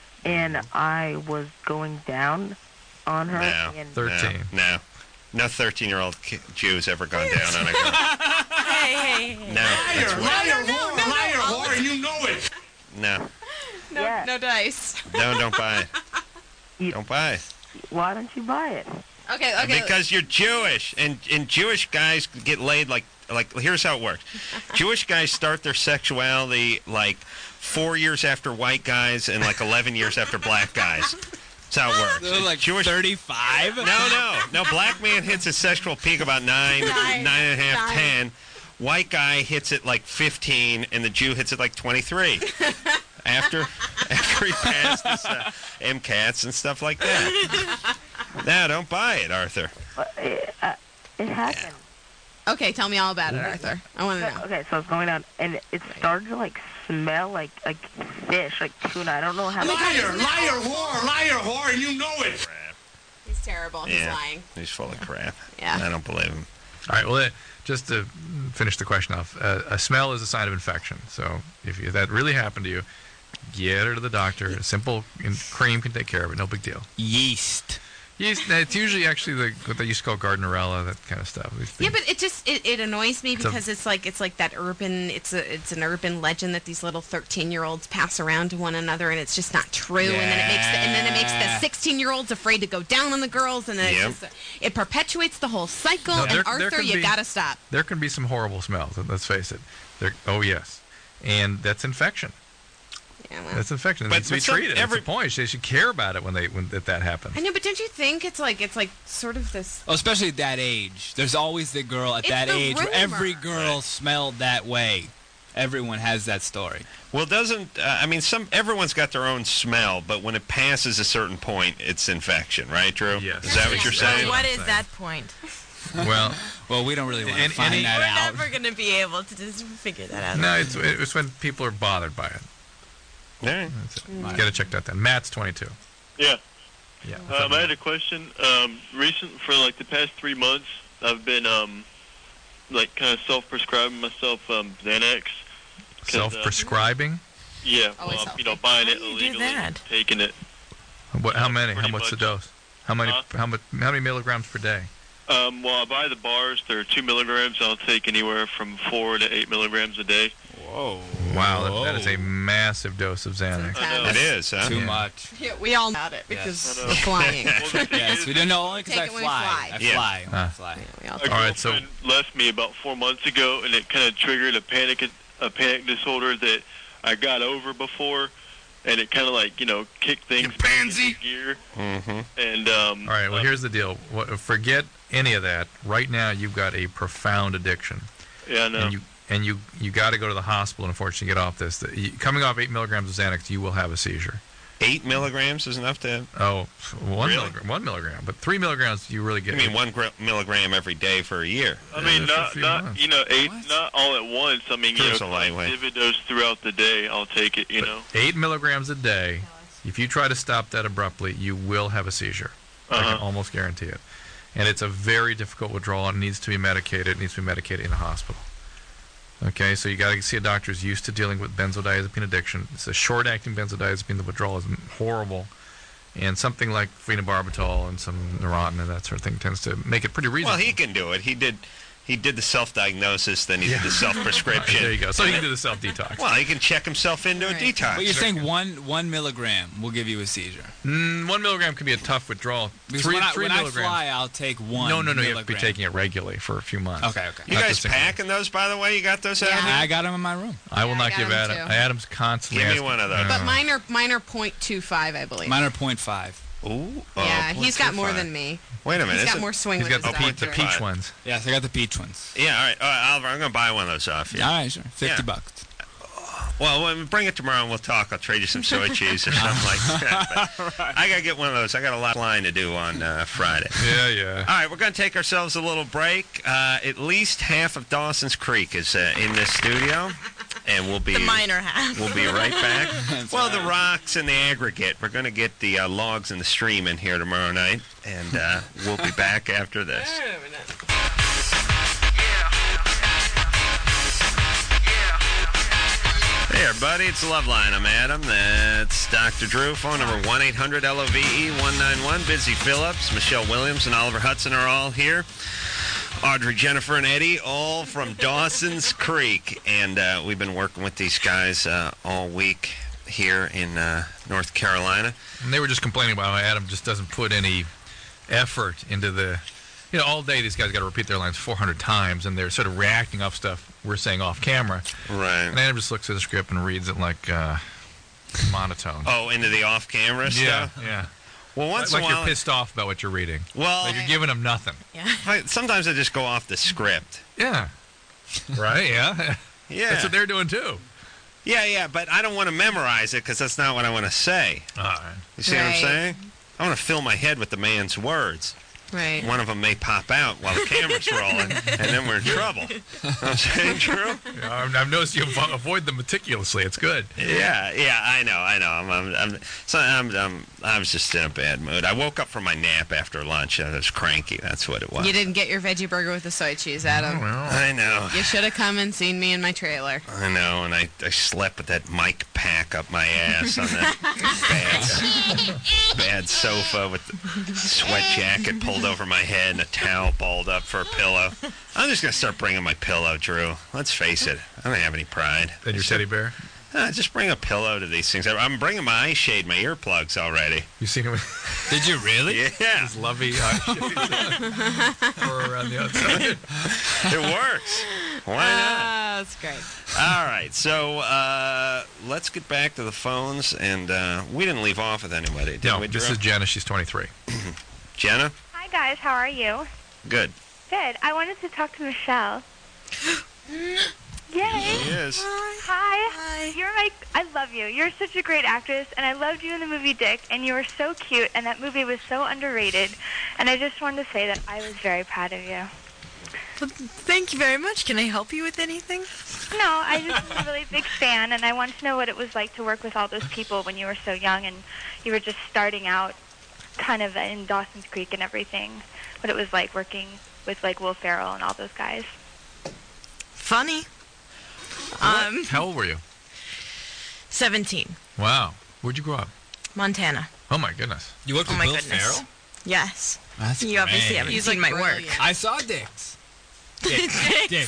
and I was going down on her. No. And thirteen. No. No thirteen-year-old ki- Jew's ever gone down on a girl. Hey, hey, hey. No, that's what- Liar, whore, liar, whore, and you know it. no. No, Yeah. no dice. No, don't buy it. You- Don't buy it. Why don't you buy it? Okay, okay. Because you're Jewish, and, and Jewish guys get laid like like. Here's how it works: Jewish guys start their sexuality like four years after white guys, and like eleven years after black guys. That's how it works. They're like Jewish. thirty-five? No, no, no. Black man hits his sexual peak about nine, Nine. nine and a half, Nine. ten. White guy hits it like fifteen, and the Jew hits it like twenty-three. After, after he passed his uh, MCATs and stuff like that. No, don't buy it, Arthur. But it, uh, it happened. Okay, tell me all about it, Arthur. I want to know. Okay, so I was going down, and it started to like smell like like fish, like tuna. I don't know how. Liar, liar, whore, liar, whore, and you know it. He's terrible. He's Yeah. lying. He's full of crap. Yeah. I don't believe him. All right. Well, uh, just to finish the question off, uh, a smell is a sign of infection. So if, you, if that really happened to you, get her to the doctor. A simple in- cream can take care of it. No big deal. Yeast. Yeast. It's usually actually the, what they used to call Gardnerella, that kind of stuff. It's the- Yeah, but it just it, it annoys me It's a- because it's like it's like that urban it's a it's an urban legend that these little thirteen year olds pass around to one another, and it's just not true. And then it makes the, and then it makes the sixteen year olds afraid to go down on the girls, and then Yep. it's just, it perpetuates the whole cycle. No, there- and there Arthur, can you be- gotta stop. There can be some horrible smells. Let's face it. There, oh yes, and that's infection. Yeah, well. That's infection. It But- needs to be but some- treated. every- That's the point. They should care about it when they when that, that happens. I know, but don't you think it's like it's like sort of this? Oh, especially at that age. There's always the girl at It's that the age where every rumor. girl smelled that way. Everyone has that story. Well, doesn't uh, I mean some? Everyone's got their own smell, but when it passes a certain point, it's infection, right, Drew? Yes. Is that what you're So saying? what is that point? Well, Well, we don't really want to Any- find any- that We're out. never gonna be able to just figure that out. no, it's it's when people are bothered by it. Yeah. Mm. Get it checked out then. Matt's twenty-two. Yeah. Yeah. Um, I had a question. Um, recent for like the past three months, I've been um, like kind of self-prescribing myself um, Xanax. 'Cause, uh, Self-prescribing? yeah. Always Well, you know, buying it do you do illegally, that? taking it. What? How many? How Pretty much the much. dose? How many? Huh? How much? How many milligrams per day? Um, well, I buy the bars. They're two milligrams. I'll take anywhere from four to eight milligrams a day. Whoa. Wow, that, that is a massive dose of Xanax. I know. It is, huh? Too Yeah. much. Yeah, we all had it Yes. because I know. we're flying. Well, the thing Yes, is, we don't know only because Take I it when fly. we fly. I Yeah. fly. when I Ah. fly. we all A All right, so- girlfriend left me about four months ago, and it kind of triggered a panic a panic disorder that I got over before, and it kind of like you know kicked things back into gear. Mm-hmm. And um, All right. Well, um, here's the deal. What, forget any of that. Right now, you've got a profound addiction, yeah, I know. and you and you you got to go to the hospital. Unfortunately, to get off this. The, you, coming off eight milligrams of Xanax, you will have a seizure. Eight milligrams is enough to. Oh, one Really? milligram. One milligram, but three milligrams, you really get. I mean, one gr- milligram every day for a year. I mean, Yeah, for a not few not months. you know eight, What? not all at once. I mean, you Here's know, a lightweight. divvy dose throughout the day. I'll take it. You But know. eight milligrams a day. If you try to stop that abruptly, you will have a seizure. I can Uh-huh. almost guarantee it. And it's a very difficult withdrawal. It needs to be medicated. It needs to be medicated in a hospital. Okay, so you got to see a doctor who's used to dealing with benzodiazepine addiction. It's a short-acting benzodiazepine. The withdrawal is horrible. And something like phenobarbital and some Neurontin and that sort of thing tends to make it pretty reasonable. Well, he can do it. He did. He did the self-diagnosis, then he did the self-prescription. There you go. So he can do the self-detox. Well, he can check himself into a Right. detox. But you're saying one one milligram will give you a seizure. Mm, one milligram can be a tough withdrawal. Because Three, when, I, three when I milligrams. fly, I'll take one. no, no, no. You have to be milligram. taking it regularly for a few months. Okay, okay. You Not guys just single. packing those, by the way? You got those out Yeah. here? I got them in my room. I will Yeah, I not got give 'em Adam. too. Adam's constantly Give me asking- one of those. Uh, But mine are mine are point two five, I believe. Mine are point five. Ooh. yeah, oh, he's got more point two five. than me. Wait a minute. He's is got it- more swing He's with got the, his peach, the stuff. peach Five. ones. Yes, I got the peach ones. Yeah, all right. All right, Oliver, I'm going to buy one of those off you. All right, sure. Fifty Yeah. bucks. Well, when, bring it tomorrow and we'll talk. I'll trade you some soy cheese or something like that. But I got to get one of those. I got a lot of flying to do on uh, Friday. Yeah, yeah. All right, we're going to take ourselves a little break. Uh, at least half of Dawson's Creek is uh, in this studio, and we'll be The minor half. We'll be right back. Well, the rocks and the aggregate. We're going to get the uh, logs and the stream in here tomorrow night, and uh, we'll be back after this. Hey, everybody, it's Loveline. I'm Adam. That's Doctor Drew. Phone number one eight hundred L O V E one nine one. Busy Phillips, Michelle Williams, and Oliver Hudson are all here. Audrey, Jennifer, and Eddie, all from Dawson's Creek. And uh, we've been working with these guys uh, all week here in uh, North Carolina. And they were just complaining about how Adam just doesn't put any effort into the... You know, all day these guys got to repeat their lines four hundred times, and they're sort of reacting off stuff we're saying off camera. Right. And Adam just looks at the script and reads it like uh, monotone. Oh, into the off-camera yeah, stuff? yeah. Well, once like in a while... you're pissed off about what you're reading. Well... Like you're giving them nothing. I, sometimes I just go off the script. Yeah. Right, yeah. Yeah. That's what they're doing, too. Yeah, yeah, but I don't want to memorize it because that's not what I want to say. All right. You see what I'm Right. saying? I want to fill my head with the man's words. Right. One of them may pop out while the camera's rolling, and then we're in trouble. I'm saying true? Yeah, I've I've noticed you avo- avoid them meticulously. It's good. Yeah, yeah, I know, I know. I'm, I'm, I'm, so I'm, I'm, I was just in a bad mood. I woke up from my nap after lunch. I was cranky. That's what it was. You didn't get your veggie burger with the soy cheese, Adam. I know. You should have come and seen me in my trailer. I know, and I, I slept with that mic pack up my ass on that bad, bad sofa with the sweat jacket pulled over my head and a towel balled up for a pillow. I'm just going to start bringing my pillow, Drew. Let's face it. I don't have any pride. And your teddy bear? Uh, just bring a pillow to these things. I'm bringing my eye shade, my earplugs already. You seen it? Did you really? Yeah. His lovey eye shades. Or around the outside. It works. Why not? Ah, that's great. All right, so uh, let's get back to the phones. And uh, we didn't leave off with anybody, did No, we, this Drew? is Jenna. She's twenty-three. Jenna? Hi, guys. How are you? Good. Good. I wanted to talk to Michelle. Yay. She is. Hi. Hi. You're my... I love you. You're such a great actress, and I loved you in the movie Dick, and you were so cute, and that movie was so underrated. And I just wanted to say that I was very proud of you. Well, thank you very much. Can I help you with anything? No, I just was a really big fan, and I wanted to know what it was like to work with all those people when you were so young and you were just starting out kind of in Dawson's Creek and everything. What it was like working with, like, Will Ferrell and all those guys. Funny. Um, How old were you? seventeen. Wow. Where'd you grow up? Montana. Oh, my goodness. You worked Oh with my Will goodness. Ferrell? Yes. That's You obviously great. haven't He's, seen like, my work. brilliant. I saw Dicks. Dick. Dick.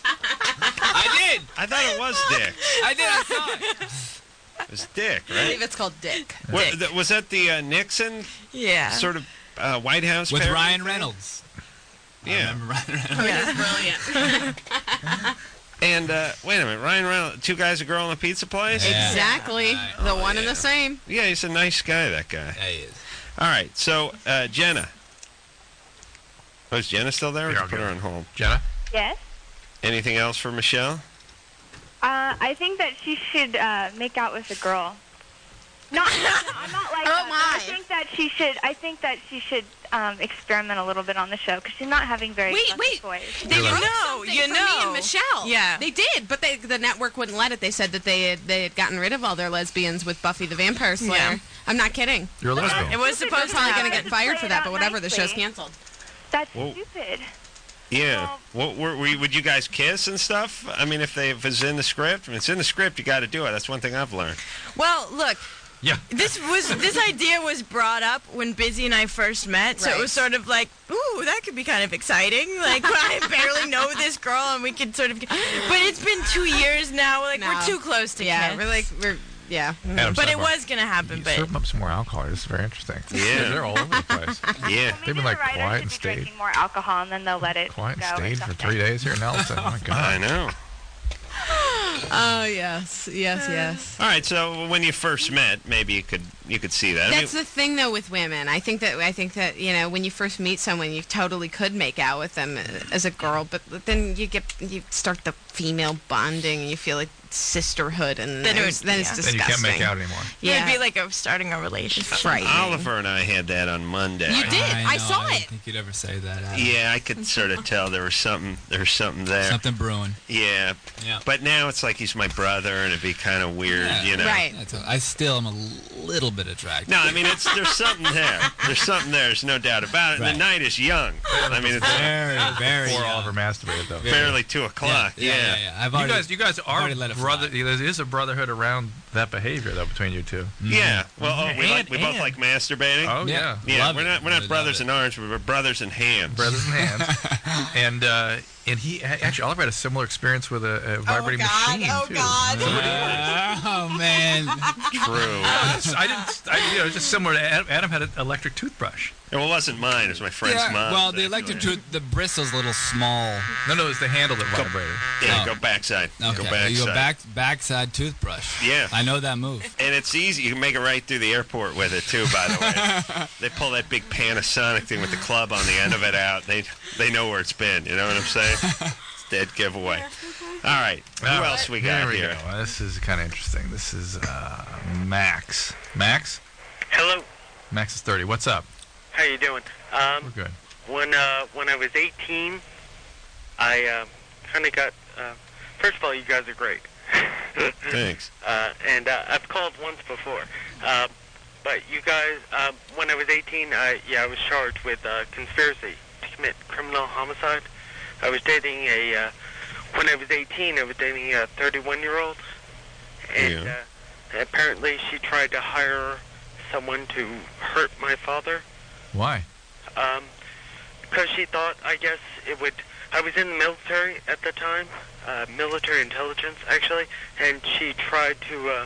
I did. I thought it was Dick. I did. I saw it. It was Dick, I right? believe it's called Dick. What, th- was that the uh, Nixon Yeah. sort of uh, White House With parody Ryan thing? Reynolds. I Yeah. remember Ryan Reynolds. Oh, it is brilliant. And uh, wait a minute, Ryan Reynolds, two guys, a girl in a pizza place? Yeah. Exactly. Right. The Oh, one and yeah. the same. Yeah, he's a nice guy, that guy. Yeah, he is. All right, so uh, Jenna. Oh, is Jenna still there? Or Yeah, just put I'll her get on hold. Jenna? Yes? Anything else for Michelle? Uh, I think that she should uh, make out with a girl. Not, no, I'm not like Oh, that. but I my. think that she should. I think that she should um, experiment a little bit on the show because she's not having very. Wait, fun wait. toys. They You're wrote like- No, something you for me know. and Michelle. Yeah. They did, but they, the network wouldn't let it. They said that they had, they had gotten rid of all their lesbians with Buffy the Vampire Slayer. Yeah. I'm not kidding. You're a lesbian. It was Stupid, supposed to Probably happen. going to get fired for that, but whatever, the show's Nicely. canceled. That's Whoa. stupid. Yeah. What were, were you, would you guys kiss and stuff? I mean, if they if it's in the script, if it's in the script, you got to do it. That's one thing I've learned. Well, look. Yeah. This was this idea was brought up when Busy and I first met, so it Right. was sort of like, ooh, that could be kind of exciting. Like I barely know this girl, and we could sort of. But it's been two years now. Like No. we're too close to Yeah, kiss. we're like, we're, yeah. Adam But it Sandberg. was gonna happen. You But serve them up some more alcohol. This is very interesting. Yeah. They're all over the place. Yeah. Well, They've been, maybe like, the writers quiet should and be stayed. drinking more alcohol, and then they'll let it Quiet and go or stayed for something. three days here in Nelson. Oh, my I God. know. Oh, yes. Yes, yes. All right, so when you first met, maybe you could you could see that. I That's mean, the thing, though, with women. I think that I think that you know when you first meet someone, you totally could make out with them uh, as a girl, but then you get you start the female bonding, and you feel like sisterhood, and Then it it's, would- then it's yeah. Then disgusting. you can't make out anymore. Yeah, it'd be like a, starting a relationship. frightening. Oliver and I had that on Monday. You did. I, know, saw I it. didn't think you'd ever say that. Adam. Yeah, I could sort of tell there was something there was something there. Something brewing. Yeah. Yeah. But now it's like he's my brother, and it'd be kind of weird, Yeah. you know. Right. That's a, I still am a little bit attracted. No, I mean it's there's something there. There's something there. There's no doubt about it. And Right. the night is young. I mean it's Very, very. Before young. Oliver masturbated, though. barely two o'clock. Yeah, yeah, yeah. yeah. I've You already, guys, you guys I've are already let it brother. fly. There is a brotherhood around that behavior, though, between you two. Yeah. Well, oh, we, And- like, we both and- like masturbating. Oh yeah, Yeah. yeah. love We're it. not we're not Really brothers love in arms. We're brothers in hands. brothers in hands. and uh, and he actually Oliver had a similar experience with a, a vibrating machine Oh, too. God. Oh man. True. I just- I didn't. I, you know, just similar to Adam, Adam had an electric toothbrush. Well, it wasn't mine. It was my friend's Yeah, mom. well, the electric tooth, the bristle's a little small. No, no, it was the handle that vibrated. Yeah, Oh. go backside. Okay, Go well, backside. you go back backside toothbrush. Yeah. I know that move. And it's easy. You can make it right through the airport with it too. By the way, they pull that big Panasonic thing with the club on the end of it out. They they know where it's been. You know what I'm saying? It's dead giveaway. All right. Who All right, else we there got we here? go. This is kind of interesting. This is uh, Max. Max. Hello. Max is thirty. What's up? How you doing? Um, We're good. when uh, when I was eighteen, I uh, kind of got. Uh, first of all, you guys are great. Thanks. Uh, and uh, I've called once before. Uh, but you guys, uh, when I was eighteen, I, yeah, I was charged with uh, conspiracy to commit criminal homicide. I was dating a. Uh, when I was eighteen, I was dating a thirty-one-year-old, and Yeah. uh, apparently she tried to hire someone to hurt my father. Why? Um, because she thought, I guess, it would... I was in the military at the time, uh, military intelligence, actually, and she tried to, uh,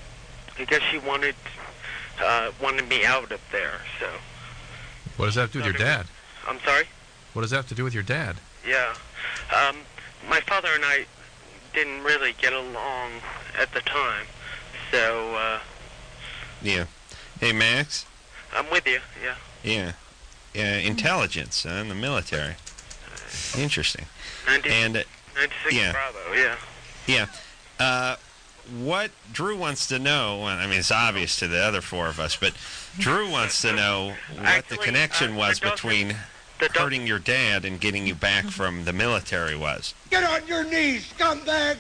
I guess she wanted, uh, wanted me out of there, so... What does that have to do with your dad? I'm sorry? What does that have to do with your dad? Yeah. Um, my father and I didn't really get along at the time, so, uh, Yeah. Hey, Max. I'm with you, yeah. Yeah. Yeah. Intelligence uh, in the military. Interesting. ninety, And uh, ninety-six yeah. Bravo, yeah. yeah. Uh, what Drew wants to know, well, I mean, it's obvious to the other four of us, but Drew wants to know what Actually, the connection uh, was for Dawson- between hurting your dad and getting you back from the military was. Get on your knees, scumbag!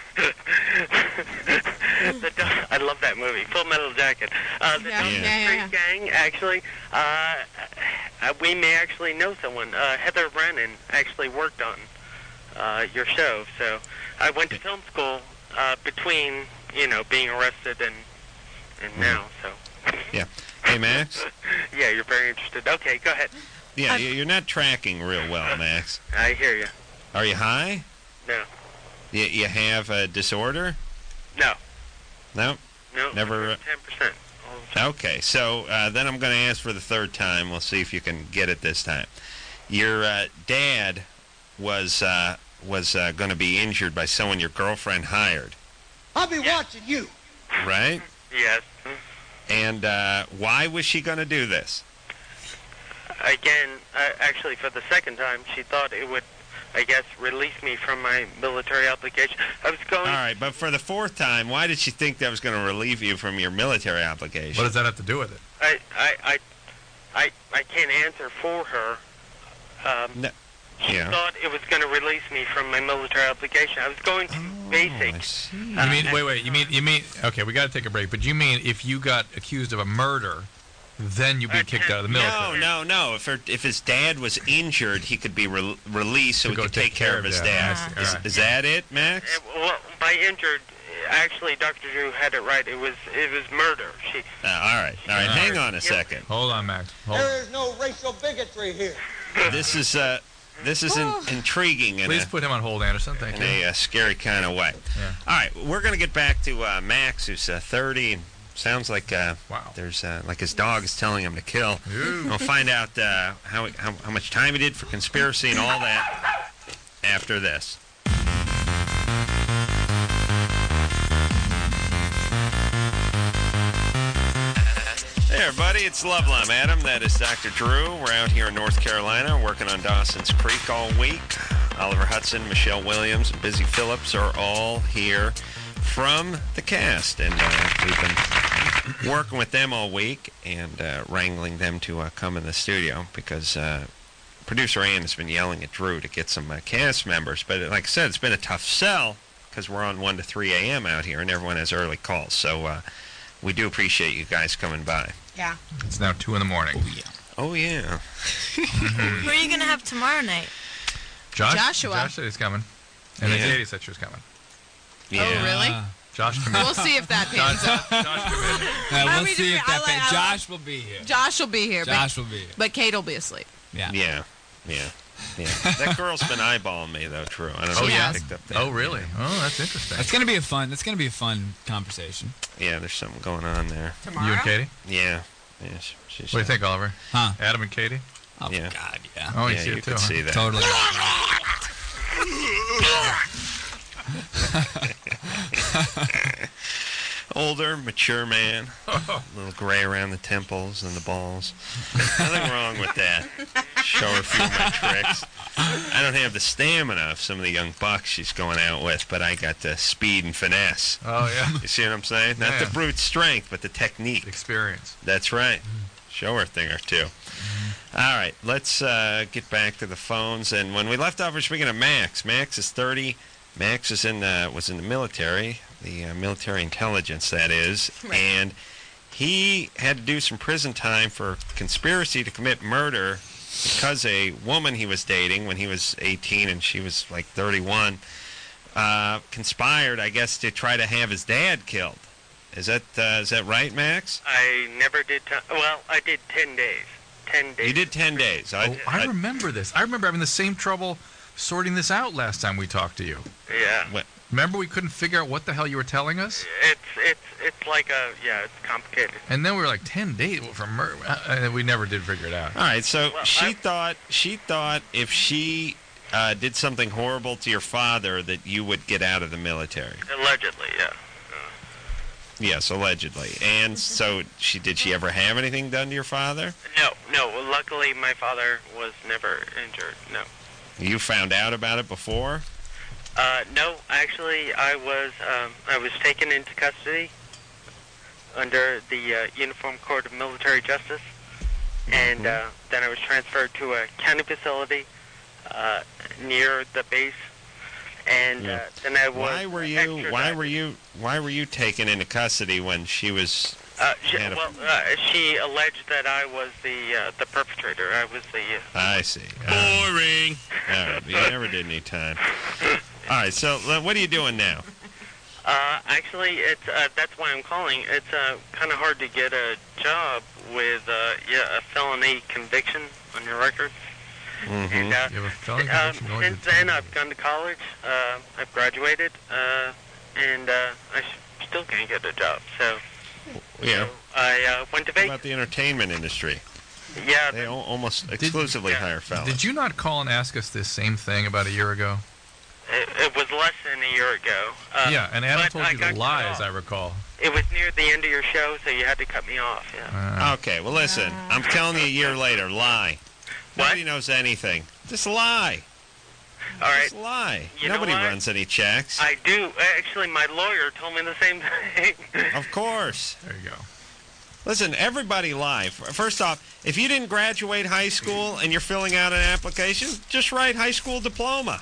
the do- I love that movie, Full Metal Jacket. Uh, the Yeah. Dawson's Yeah, yeah, Creek Gang, actually, uh, uh, we may actually know someone. Uh, Heather Brennan actually worked on uh, your show, so I went to film school uh, between, you know, being arrested and and now, so. Yeah. Hey, Max? Yeah, you're very interested. Okay, go ahead. Yeah, you- you're not tracking real well, Max. I hear you. Are you high? No. You, you have a disorder? No. No? No. Never. uh, ten percent. Okay, so uh, then I'm going to ask for the third time. We'll see if you can get it this time. Your uh, dad was uh, was uh, going to be injured by someone your girlfriend hired, I'll be watching you. right? Yes. And uh, why was she going to do this? Again, uh, actually, for the second time, she thought it would, I guess, release me from my military obligation. I was going. All right, but for the fourth time, why did she think that was going to relieve you from your military obligation? What does that have to do with it? I, I, I, I, I can't answer for her. Um, No. She Yeah. thought it was going to release me from my military obligation. I was going to basic. You mean, wait, wait, you mean, you mean, okay, we got to take a break, but you mean if you got accused of a murder, then you'd be kicked out of the military? No, no, no. If her, if his dad was injured, he could be re- released so To he go could take take care care of of his dad. dad. I see. Is, All right. is that it, Max? Well, by injured, actually, Doctor Drew had it right. It was, it was murder. She. Uh, all right, all right. Hang on a second. Hold on, Max. Hold There is no racial bigotry here. This is uh, this is in, intriguing in Please a, put him on hold, Anderson. Thank in you. a uh, scary kind of way. Yeah. All right, we're gonna get back to uh, Max, who's uh, thirty and sounds like uh, wow. There's uh, like his dog is telling him to kill. Ooh. We'll find out uh, how, how how much time he did for conspiracy and all that after this. Hey everybody, it's Loveline. I'm Adam. That is Doctor Drew. We're out here in North Carolina working on Dawson's Creek all week. Oliver Hudson, Michelle Williams, and Busy Phillips are all here from the cast. And uh, we've been working with them all week and uh, wrangling them to uh, come in the studio because uh, producer Ann has been yelling at Drew to get some uh, cast members. But like I said, it's been a tough sell because we're on one to three a.m. out here and everyone has early calls. So uh, we do appreciate you guys coming by. Yeah. It's now two in the morning. Oh, yeah. Oh, yeah. Who are you going to have tomorrow night? Josh, Joshua. Josh said he's coming. And Yeah. then Katie said she was coming. Oh, really? Josh committed. We'll see if that pans out. Josh committed. Yeah, I we'll mean, see if I that. like- fa- I Josh will be here. Josh will be here. Josh but, will be here. But Kate will be asleep. Yeah. Yeah. Yeah. Yeah. That girl's been eyeballing me, though, Drew. I don't know Oh, if you yeah? picked up that. Oh, really? Oh, that's interesting. That's gonna be a fun. That's gonna be a fun conversation. Yeah, there's something going on there. You and Katie? Yeah. Yeah. she- she's, What do you think, Oliver? Huh? Adam and Katie? Oh Yeah. God, yeah. Oh, you yeah, see you it too, could huh? see that. Totally. Older, mature man. A little gray around the temples and the balls. Nothing wrong with that. Show her a few of my tricks. I don't have the stamina of some of the young bucks she's going out with, but I got the speed and finesse. Oh, yeah. You see what I'm saying? Not Yeah. the brute strength, but the technique. Experience. That's right. Show her a thing or two. All right, let's uh, get back to the phones. And when we left off, we're speaking of Max. Max is thirty. Max is in the, was in the military, the uh, military intelligence, that is. Right. And he had to do some prison time for conspiracy to commit murder because a woman he was dating when he was eighteen and she was like thirty-one uh, conspired, I guess, to try to have his dad killed. Is that uh, is that right, Max? I never did. T- well, I did ten days. Ten days. You did ten days. I, Oh, I remember this. I remember having the same trouble sorting this out last time we talked to you. Yeah. What? Remember we couldn't figure out what the hell you were telling us? It's it's it's like a yeah. It's complicated. And then we were like, ten days for murder. And we never did figure it out. All right, so Well, she I- thought she thought if she uh, did something horrible to your father that you would get out of the military. Allegedly, yeah. Yes, allegedly. And so she did she ever have anything done to your father? No, no. Well, luckily, my father was never injured. No. You found out about it before? Uh, no, actually, I was um, I was taken into custody under the uh, Uniform Court of Military Justice. and uh, then I was transferred to a county facility uh, near the base, and Yeah. uh, then I was. Why were you? Why were you? Why were you taken into custody when she was? Uh, she, had a- well, uh, she alleged that I was the uh, the perpetrator. I was the. Uh, I see. Boring. All right, you never did any time. All right, so uh, what are you doing now? Uh, actually, it's uh, that's why I'm calling. It's uh, kind of hard to get a job with uh, yeah a felony conviction on your record. Mm-hmm. And, uh, You have a felony um, conviction going since to then, I've gone to college. Uh, I've graduated, uh, and uh, I sh- still can't get a job. So Yeah. I uh, went to What Vegas. about the entertainment industry? Yeah. They al- almost exclusively hire fellas. Did you not call and ask us this same thing about a year ago? It, it was less than a year ago. Uh, yeah, and Adam but told I you got to cut lie, off. as I recall. It was near the end of your show, so you had to cut me off. Yeah. Okay, well, listen. I'm telling you a year later, lie. Nobody knows anything. Just lie. All right. Just lie. You know Nobody what? runs any checks. I do. Actually, my lawyer told me the same thing. Of course. There you go. Listen, everybody lie. F- First off, if you didn't graduate high school and you're filling out an application, just write high school diploma.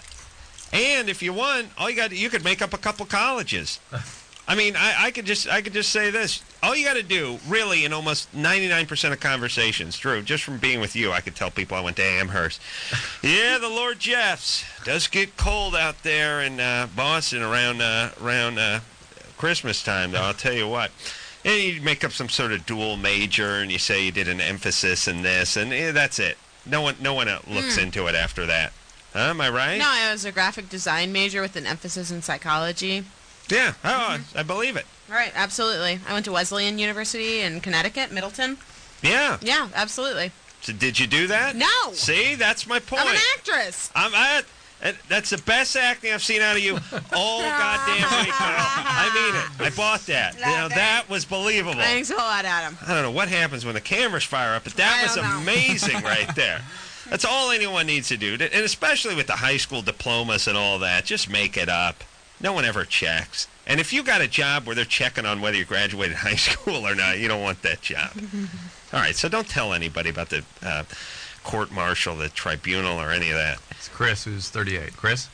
And if you want, all you got you could make up a couple colleges. I mean, I, I could just I could just say this. All you got to do, really, in almost ninety-nine percent of conversations, Drew, just from being with you, I could tell people I went to Amherst. Yeah, the Lord Jeffs does get cold out there in uh, Boston around uh, around uh, Christmas time, though. I'll tell you what. And you make up some sort of dual major, and you say you did an emphasis in this, and eh, that's it. No one no one uh, looks Hmm. into it after that. Huh, am I right? No, I was a graphic design major with an emphasis in psychology. Yeah. Oh, I believe it. Right, absolutely. I went to Wesleyan University in Connecticut, Middleton. Yeah. Yeah, absolutely. So did you do that? No. See, that's my point. I'm an actress. I'm I, and that's the best acting I've seen out of you all goddamn week, Kyle. I mean it. I bought that. You know, that was believable. Thanks a lot, Adam. I don't know what happens when the cameras fire up, but that I was don't know. amazing right there. That's all anyone needs to do. And especially with the high school diplomas and all that, just make it up. No one ever checks. And if you got a job where they're checking on whether you graduated high school or not, you don't want that job. All right, so don't tell anybody about the uh, court-martial, the tribunal, or any of that. It's Chris, who's thirty-eight. Chris?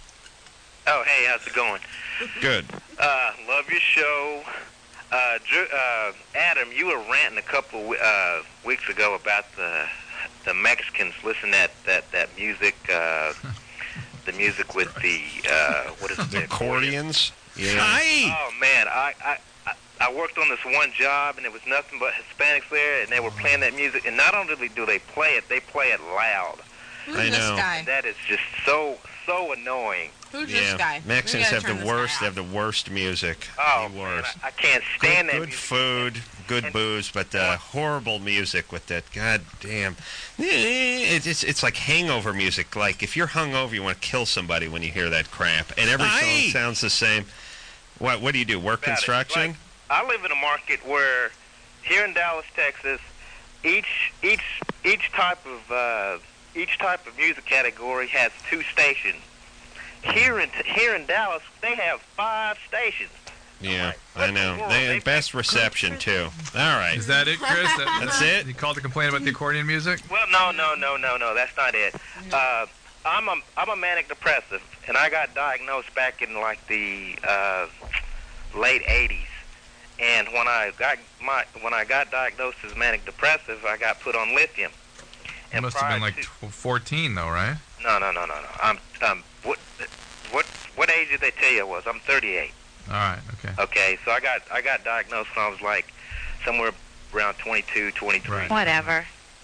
Oh, hey, how's it going? Good. Uh, love your show. Uh, Drew, uh, Adam, you were ranting a couple uh, weeks ago about the the Mexicans. Listen that that that music, uh, the music with the uh, what is it? The accordions. Yeah. Oh man, I, I I I worked on this one job and there was nothing but Hispanics there, and they were playing that music. And not only do they play it, they play it loud. Who's I this know. guy? That is just so so annoying. Who's Yeah, this guy? Mexicans We gotta have turn the this worst. guy They have the worst music. Oh the man, worst. I, I can't stand good, that good music. food, good booze, but uh, horrible music with that. God damn, it's, it's it's like hangover music. Like if you're hungover, you want to kill somebody when you hear that crap. And every Aye. song sounds the same. What what do you do? Work About it. construction? Like, I live in a market where, here in Dallas, Texas, each each each type of uh, each type of music category has two stations. Here in here in Dallas, they have five stations. Yeah, I know. They have best reception too. All right. Is that it, Chris? That, That's it? You called to complain about the accordion music? Well, no, no, no, no, no. That's not it. Uh, I'm a I'm a manic depressive, and I got diagnosed back in like the uh, late eighties. And when I got my when I got diagnosed as manic depressive, I got put on lithium. You must have been like tw- fourteen, though, right? No, no, no, no, no. I'm um what what what age did they tell you I was? I'm thirty-eight. All right, okay. Okay, so I got I got diagnosed when I was like somewhere around twenty-two, twenty-three. Right. Whatever.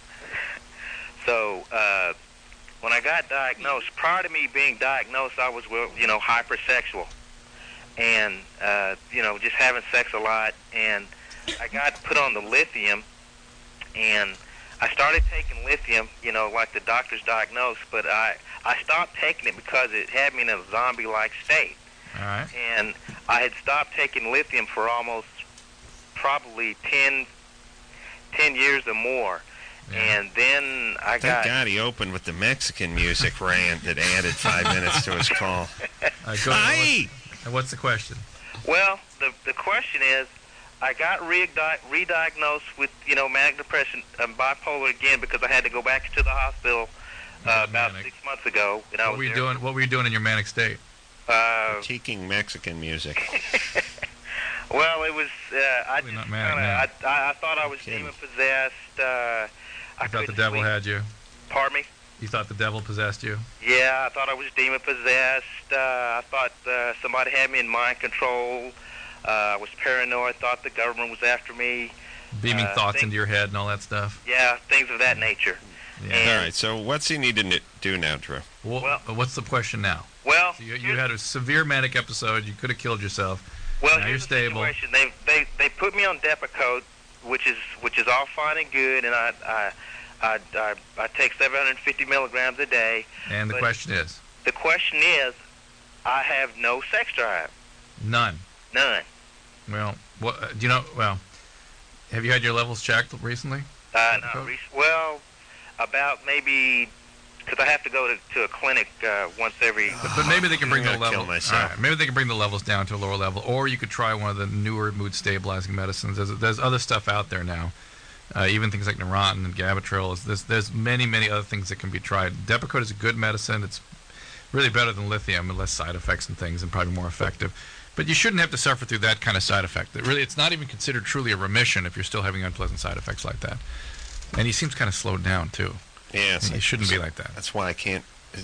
So uh, when I got diagnosed, prior to me being diagnosed, I was well, you know hypersexual, and uh, you know just having sex a lot, and I got put on the lithium, and I started taking lithium, you know, like the doctors diagnosed, but I I stopped taking it because it had me in a zombie-like state. All right. And I had stopped taking lithium for almost probably ten, ten years or more. And then I Thank got... God he opened with the Mexican music rant that added five minutes to his call. Uh, go ahead. What's, and what's the question? Well, the the question is, I got re-di- re-diagnosed with, you know, manic depression and bipolar again because I had to go back to the hospital uh, about manic. six months ago. And I What was were you there. doing? What were you doing in your manic state? Uh, Critiquing Mexican music. well, it was. Uh, I just not kind manic of. I, I, I thought I was demon possessed. Uh, I You thought the couldn't devil sleep. had you? Pardon me? You thought the devil possessed you? Yeah, I thought I was demon possessed. Uh, I thought uh, somebody had me in mind control. Uh, I was paranoid. Thought the government was after me. Beaming Uh, thoughts things- into your head and all that stuff? Yeah, things of that nature. All right, so what's he need to n- do now, Drew? Well, what's the question now? Well, So you, you had a severe manic episode. You could have killed yourself. Well, now you're here's the stable. situation. They they they put me on Depakote, which is which is all fine and good, and I I I, I, I take seven hundred fifty milligrams a day. And the but question is? The question is, I have no sex drive, None. none. Well, what, uh, do you know? Well, have you had your levels checked recently? Uh, no, rec- well, about maybe because I have to go to, to a clinic uh, once every. But, but maybe they can bring the I'm gonna level. kill myself. all right, maybe they can bring the levels down to a lower level, or you could try one of the newer mood stabilizing medicines. There's, there's other stuff out there now, uh, even things like Neurontin and Gabatril. There's, there's many, many other things that can be tried. Depakote is a good medicine. It's really better than lithium, and less side effects and things, and probably more effective. But you shouldn't have to suffer through that kind of side effect. It really, it's not even considered truly a remission if you're still having unpleasant side effects like that. And he seems kind of slowed down too. Yeah, he shouldn't be like that. That's why I can't.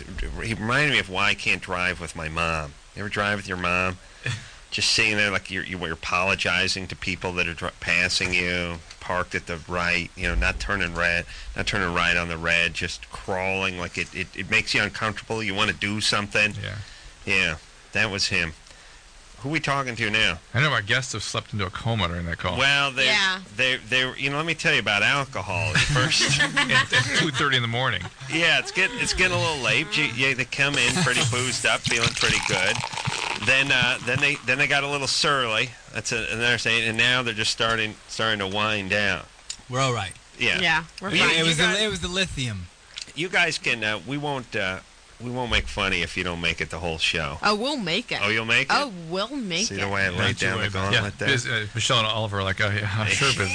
He reminded me of why I can't drive with my mom. You ever drive with your mom? Just sitting there like you're, you're apologizing to people that are dri- passing you, parked at the right, you know, not turning red, not turning right on the red, just crawling like it, it, it makes you uncomfortable. You want to do something. Yeah. Yeah, that was him. Who are we talking to now? I know our guests have slept into a coma during that call. Well, they, they, they, you know, let me tell you about alcohol at first. At two thirty in the morning. Yeah, it's getting it's getting a little late. You, yeah, they come in pretty boozed up, feeling pretty good. Then uh, then they then they got a little surly. That's a, another saying. And now they're just starting starting to wind down. We're all right. Yeah. Yeah, we're We- fine. It You was guys- the, it was the lithium. You guys can. Uh, we won't. Uh, we won't make funny if you don't make it the whole show. Oh, we'll make it. Oh, you'll make it? Oh, we'll make See it. the way I laid down the gauntlet Yeah, there? busy, uh, Michelle and Oliver are like, oh, yeah, I'm sure busy.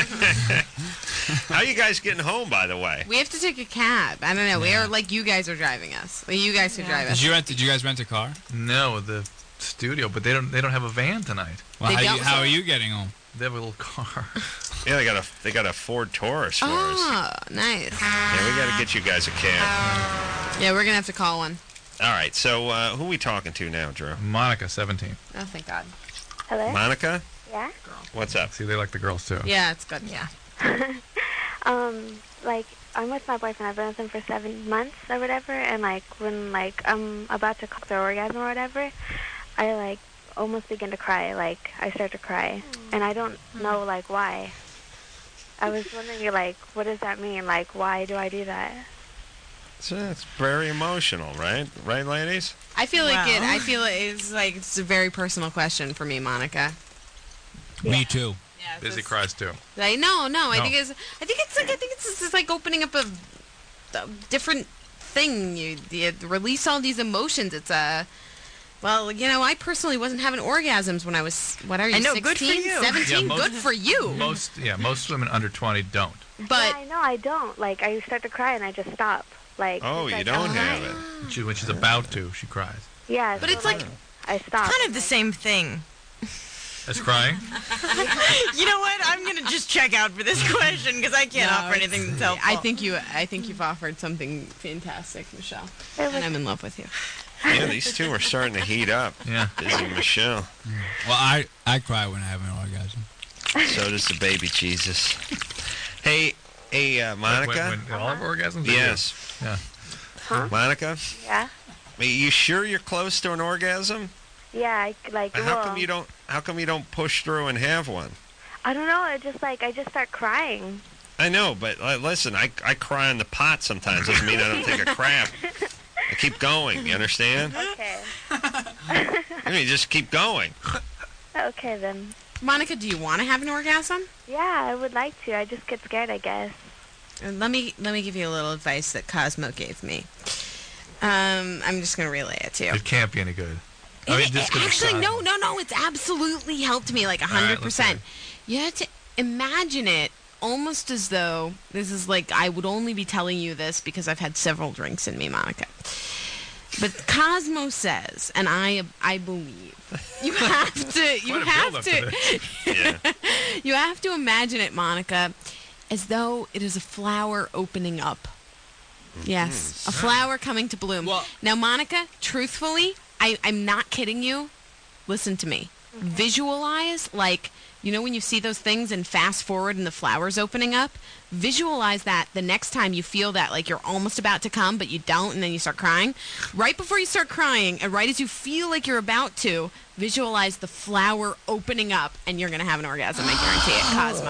How you guys getting home, by the way? We have to take a cab. I don't know. We are like you guys are driving us. Like you guys who drive us. Did you rent? Did you guys rent a car? No, the studio, but they don't they don't have a van tonight. Well, They how, don't? you, how are you getting home? They have a little car. Yeah, they got a they got a Ford Taurus for us. Oh, nice. Yeah, we got to get you guys a cab. Yeah, we're gonna have to call one. All right, so uh, who are we talking to now, Drew? Monica, seventeen. Oh, thank God. Hello? Monica? Yeah? What's up? See, they like the girls too. Yeah, it's good. Yeah. um, like, I'm with my boyfriend. I've been with him for seven months or whatever, and, like, when, like, I'm about to cook the orgasm or whatever, I, like, almost begin to cry. Like, I start to cry, and I don't know, like, why. I was wondering, like, what does that mean? Like, why do I do that? So it's very emotional, right? Right, ladies? I feel like it. Well. I feel it's like it's a very personal question for me, Monica. Me too. Yeah, Busy cries too. Like no, no. I No. think it's. I think it's like. I think it's just like opening up a, a different thing. You, you release all these emotions. It's a. Well, you know, I personally wasn't having orgasms when I was. What are you? I know, good for sixteen, you. seventeen. Yeah, most- Good for you. Most yeah, most women under twenty don't. But yeah, I know I don't. Like, I start to cry and I just stop. Like, Oh, it's you like, don't I'm have fine. it. She, when she's about to, she cries. Yeah, But so, it's like- I stop. Kind of the same thing. That's crying. You know what? I'm gonna just check out for this question because I can't No, offer anything it's- that's helpful. I think you. I think you've offered something fantastic, Michelle, and I'm in love with you. Yeah, these two are starting to heat up. Yeah. Busy Michelle. Well, I I cry when I have an orgasm. So does the baby Jesus. Hey, hey, uh, Monica? When, when all of orgasms? or Yes. you? Yeah. Huh? Monica? Yeah? Are you sure you're close to an orgasm? Yeah, I, like, How well, come you don't? How come you don't push through and have one? I don't know. I just, like, I just start crying. I know, but uh, listen, I I cry in the pot sometimes. Doesn't mean I don't take a crap. I keep going. You understand? Okay. I mean, just keep going. Okay, then. Monica, do you want to have an orgasm? Yeah, I would like to. I just get scared, I guess. And let me let me give you a little advice that Cosmo gave me. Um, I'm just gonna relay it to you. It can't be any good. I mean, It- just 'cause it's actually, size. no, no, no. It's absolutely helped me like a All right, hundred let's percent. You have to imagine it almost as though this is like I would only be telling you this because I've had several drinks in me, Monica. But Cosmo says, and I, I believe, you have to, you Quite a have build-up to, to Yeah. you have to imagine it, Monica, as though it is a flower opening up. Yes, a flower coming to bloom. Now, Monica, truthfully, I, I'm not kidding you. Listen to me. Visualize, like, you know when you see those things and fast forward and the flower's opening up? Visualize that the next time you feel that, like you're almost about to come, but you don't, and then you start crying. Right before you start crying, and right as you feel like you're about to, visualize the flower opening up, and you're going to have an orgasm, I guarantee it.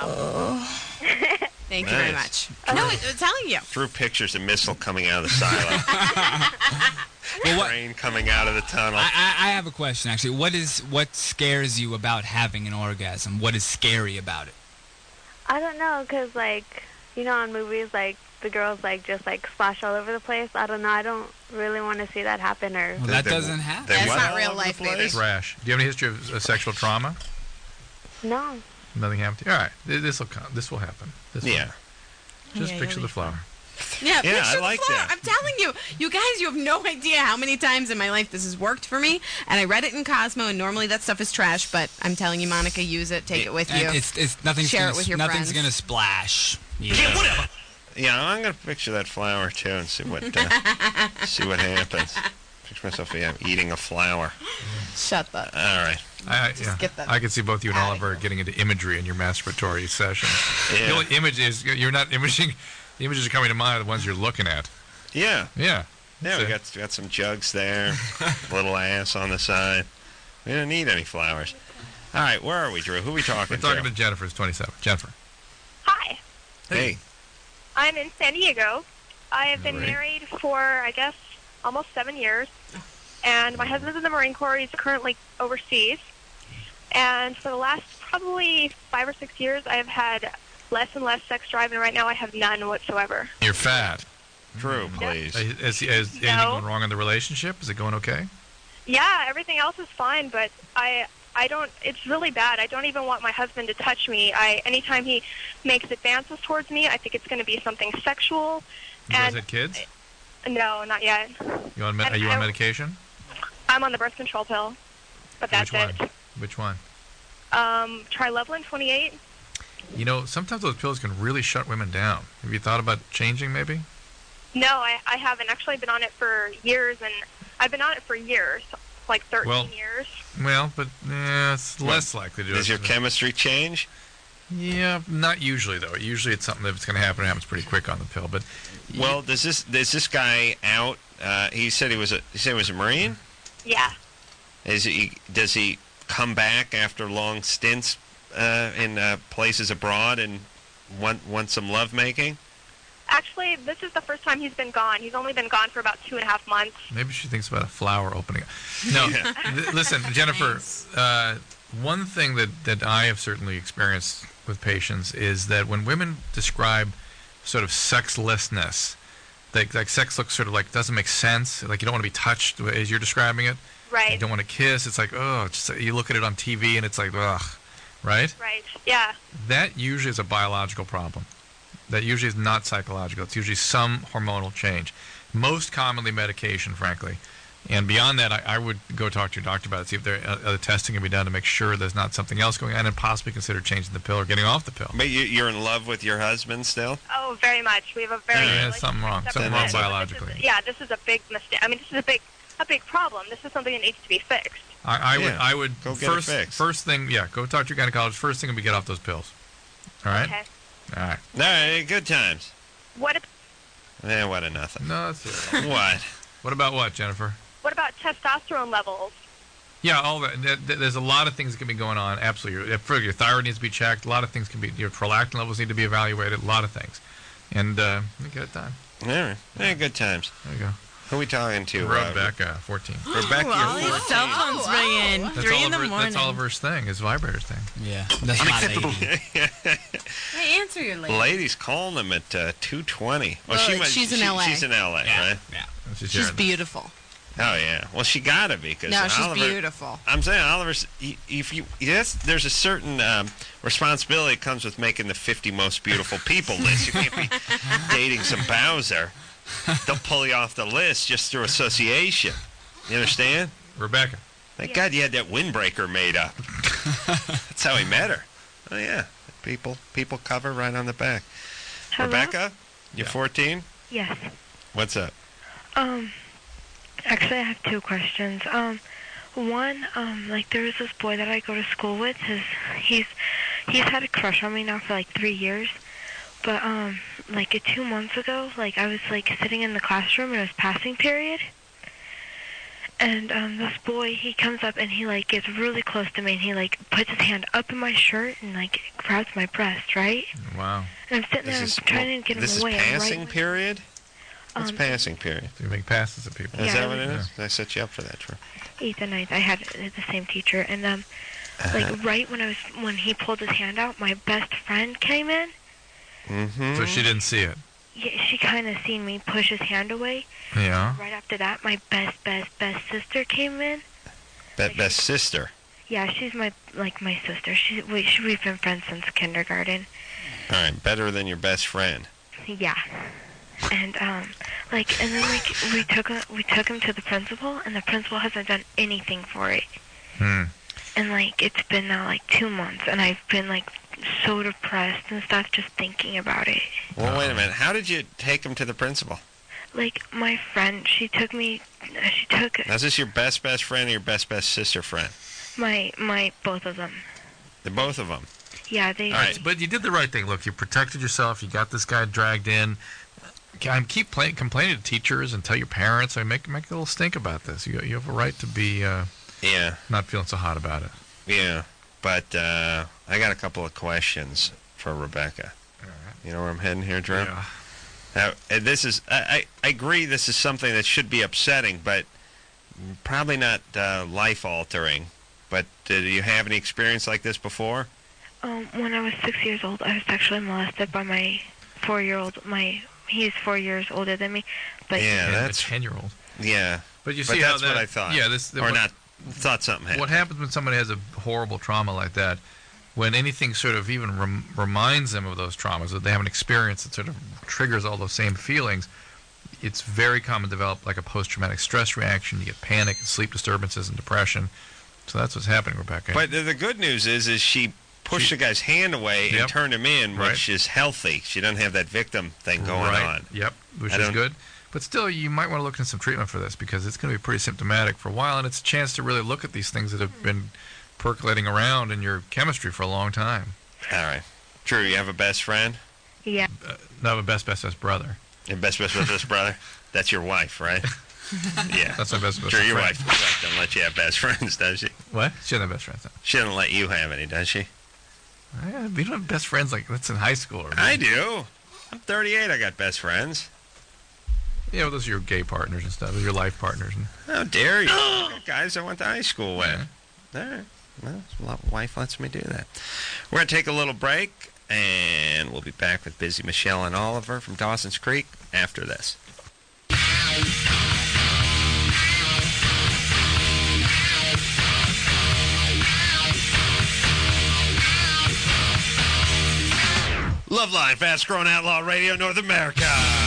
Cosmo. Thank you very Nice. much. No, I'm telling you. Drew pictures a missile coming out of the silo. Well, what- Train coming out of the tunnel. I, I, I have a question actually. What is what scares you about having an orgasm? What is scary about it? I don't know, cause like you know, in movies, like the girls like just like splash all over the place. I don't know. I don't really want to see that happen. Or Well, that doesn't happen. That's not real life, baby. Rash. Do you have any history of uh, sexual trauma? no. Nothing happened to you? All right. This will come. This will happen. This will. Yeah. Just Yeah, picture you'll the be flower. Yeah, Yeah, picture I the like flower. that. I'm telling you, you guys, you have no idea how many times in my life this has worked for me. And I read it in Cosmo, and normally that stuff is trash, but I'm telling you, Monica, use it, take it with you. And It's, it's nothing's Share gonna, it with your nothing's friends. gonna splash. Yeah, whatever. Yeah, I'm gonna picture that flower too and see what uh, see what happens. Picture myself yeah, eating a flower. Shut the. All right. I, Just yeah. get that I can see both you and outta Oliver getting into imagery in your masturbatory session. Yeah. The only image is you're not imaging. The images are coming to mind are the ones you're looking at. Yeah. Yeah. Yeah, we So- got got some jugs there, little ass on the side. We don't need any flowers. All right, where are we, Drew? Who are we talking We're talking to? to Jennifer. Who's twenty-seven. Jennifer. Hi, Hey. I'm in San Diego. I have been Great. married for, I guess, almost seven years. And my husband's in the Marine Corps. He's currently overseas. And for the last probably five or six years, I have had less and less sex drive, and right now I have none whatsoever. You're fat. Drew, please. Is, is, is anything No. going wrong in the relationship? Is it going okay? Yeah, everything else is fine, but I I don't, it's really bad. I don't even want my husband to touch me. I Anytime he makes advances towards me, I think it's going to be something sexual. You guys And had kids? no, not yet. You on me- and are you on I- medication? I'm on the birth control pill, but that's Which it. one? Which one? Um, Trilevlin twenty-eight. You know, sometimes those pills can really shut women down. Have you thought about changing, maybe? No, I, I haven't. Actually, I've been on it for years, and I've been on it for years, like thirteen Well, years. Well, but eh, it's What? less likely to do Does it. your chemistry change? Yeah, not usually, though. Usually it's something that's going to happen. It happens pretty quick on the pill. But Well, does this is this guy out? Uh, he said he was a he said he was a Marine. Yeah. Is he? Does he come back after long stints uh, in uh, places abroad and want want some lovemaking? Actually, this is the first time he's been gone. He's only been gone for about two and a half months. maybe she thinks about a flower opening. No, th- listen, Jennifer. Uh, one thing that, that I have certainly experienced with patients is that when women describe sort of sexlessness, like, like sex looks sort of like doesn't make sense. Like you don't want to be touched as you're describing it. Right. You don't want to kiss. It's like, oh, it's just, you look at it on T V and it's like, ugh, right? Right. Yeah. That usually is a biological problem. That usually is not psychological. It's usually some hormonal change. Most commonly medication, frankly. And beyond that, I, I would go talk to your doctor about it, see if there uh, other testing can be done to make sure there's not something else going on, and possibly consider changing the pill or getting off the pill. But you, you're in love with your husband still? Oh, very much. We have a very. Yeah, there's something wrong. Something wrong biologically. Yeah, this is a big mistake. I mean, this is a big, a big problem. This is something that needs to be fixed. I, I would, Yeah. I would Go get it first, fixed. first thing, yeah, go talk to your gynecologist. First thing would be get off those pills. All right. Okay. All right. All right, good times. What? If, Eh, what a nothing. No, that's it. What? What about what, Jennifer? what about testosterone levels? Yeah, all that. Th- th- There's a lot of things that can be going on. Absolutely. Your, your- your thyroid needs to be checked. A lot of things can be. Your prolactin levels need to be evaluated. A lot of things. And uh, you get it done. All right. Eh, good times. There you go. Who are we talking to? Rebecca, fourteen. Rebecca, All you're these fourteen. cell phones ringing. That's Three in the Oliver, morning. That's Oliver's thing. His vibrator's thing. Yeah, that's my lady. Hey, answer your lady. Ladies calling him at uh, two twenty. Well, she might, she's in she- L A. She's in L A, Yeah, right? yeah. She's, She's hearing beautiful. Oh yeah. Well, she gotta be because No, she's Oliver, beautiful. I'm saying Oliver's. If you yes, there's a certain um, responsibility that comes with making the fifty most beautiful people list. You can't be dating some Bowser. They'll pull you off the list just through association. You understand? Rebecca. Thank God you had that windbreaker made up. That's how he met her. Oh yeah, people people cover right on the back. Hello? Rebecca, you're fourteen. Yes. What's up? Um, actually, I have two questions. Um, one, um, like there was this boy that I go to school with. His, he's, he's had a crush on me now for like three years. But um, like uh, two months ago, like I was like sitting in the classroom and it was passing period. And um, this boy, he comes up and he like gets really close to me and he like puts his hand up in my shirt and like grabs my breast, right? Wow. And I'm sitting there, This I'm is- trying to get This him is away. I'm passing right- period. What's Um, passing period? You make passes at people. Is Yeah, that what it yeah. is? I set you up for that, Drew. eighth and ninth, I had the same teacher, and um, Uh-huh. like right when I was when he pulled his hand out, my best friend came in. Mm-hmm. So she didn't see it. Yeah, she kind of seen me push his hand away. Yeah. Right after that, my best, best, best sister came in. That best sister. Yeah, she's my like my sister. She we she, we've been friends since kindergarten. All right, better than your best friend. Yeah, and um, like and then like we took a, we took him to the principal, and the principal hasn't done anything for it. Hmm. And like it's been now like two months, and I've been like so depressed and stuff just thinking about it. Well, wait a minute. How did you take him to the principal? Like my friend, she took me. She took Now, is this your best best friend or your best best sister friend? my my both of them. The both of them. Yeah, they. All right, but you did the right thing. Look, you protected yourself. You got this guy dragged in. I keep play, complaining to teachers and tell your parents. I mean, make make a little stink about this. You you have a right to be uh, Yeah. not feeling so hot about it. Yeah. But uh, I got a couple of questions for Rebecca. All right. You know where I'm heading here, Drew? Yeah. Now, and this is, I, I I agree this is something that should be upsetting, but probably not uh, life-altering. But did you have any experience like this before? Um, when I was six years old, I was sexually molested by my four-year-old. My he's four years older than me, but Yeah, a that's... ten-year-old. Yeah. But you But see that's how that, what I thought. Yeah, this Or what, not, thought something happened. What happens when somebody has a horrible trauma like that? When anything sort of even rem- reminds them of those traumas, that they have an experience that sort of triggers all those same feelings, it's very common to develop like a post-traumatic stress reaction. You get panic and sleep disturbances and depression. So that's what's happening, Rebecca. But the, the good news is, is she pushed She- the guy's hand away Yep. and turned him in, Right. which is healthy. She doesn't have that victim thing going right. on. Yep, which I is don't- good. But still, you might want to look into some treatment for this because it's going to be pretty symptomatic for a while, and it's a chance to really look at these things that have been percolating around in your chemistry for a long time. All right. Drew, you have a best friend? yeah, Uh, no, a best, best, best brother. Your best, best, best, best brother? That's your wife, right? Yeah. That's my best, best Drew, your friend. wife, your wife doesn't let you have best friends, does she? What? She doesn't have best friends. No. She doesn't let you have any, does she? Yeah, we don't have best friends like that's in high school. Or I do. I'm thirty-eight. I got best friends. Yeah, well, those are your gay partners and stuff. Those are your life partners. And, How dare you? I got guys I went to high school with. All right. Well, my wife lets me do that. We're going to take a little break, and we'll be back with Busy Michelle and Oliver from Dawson's Creek after this. Loveline, fast growing outlaw radio, North America.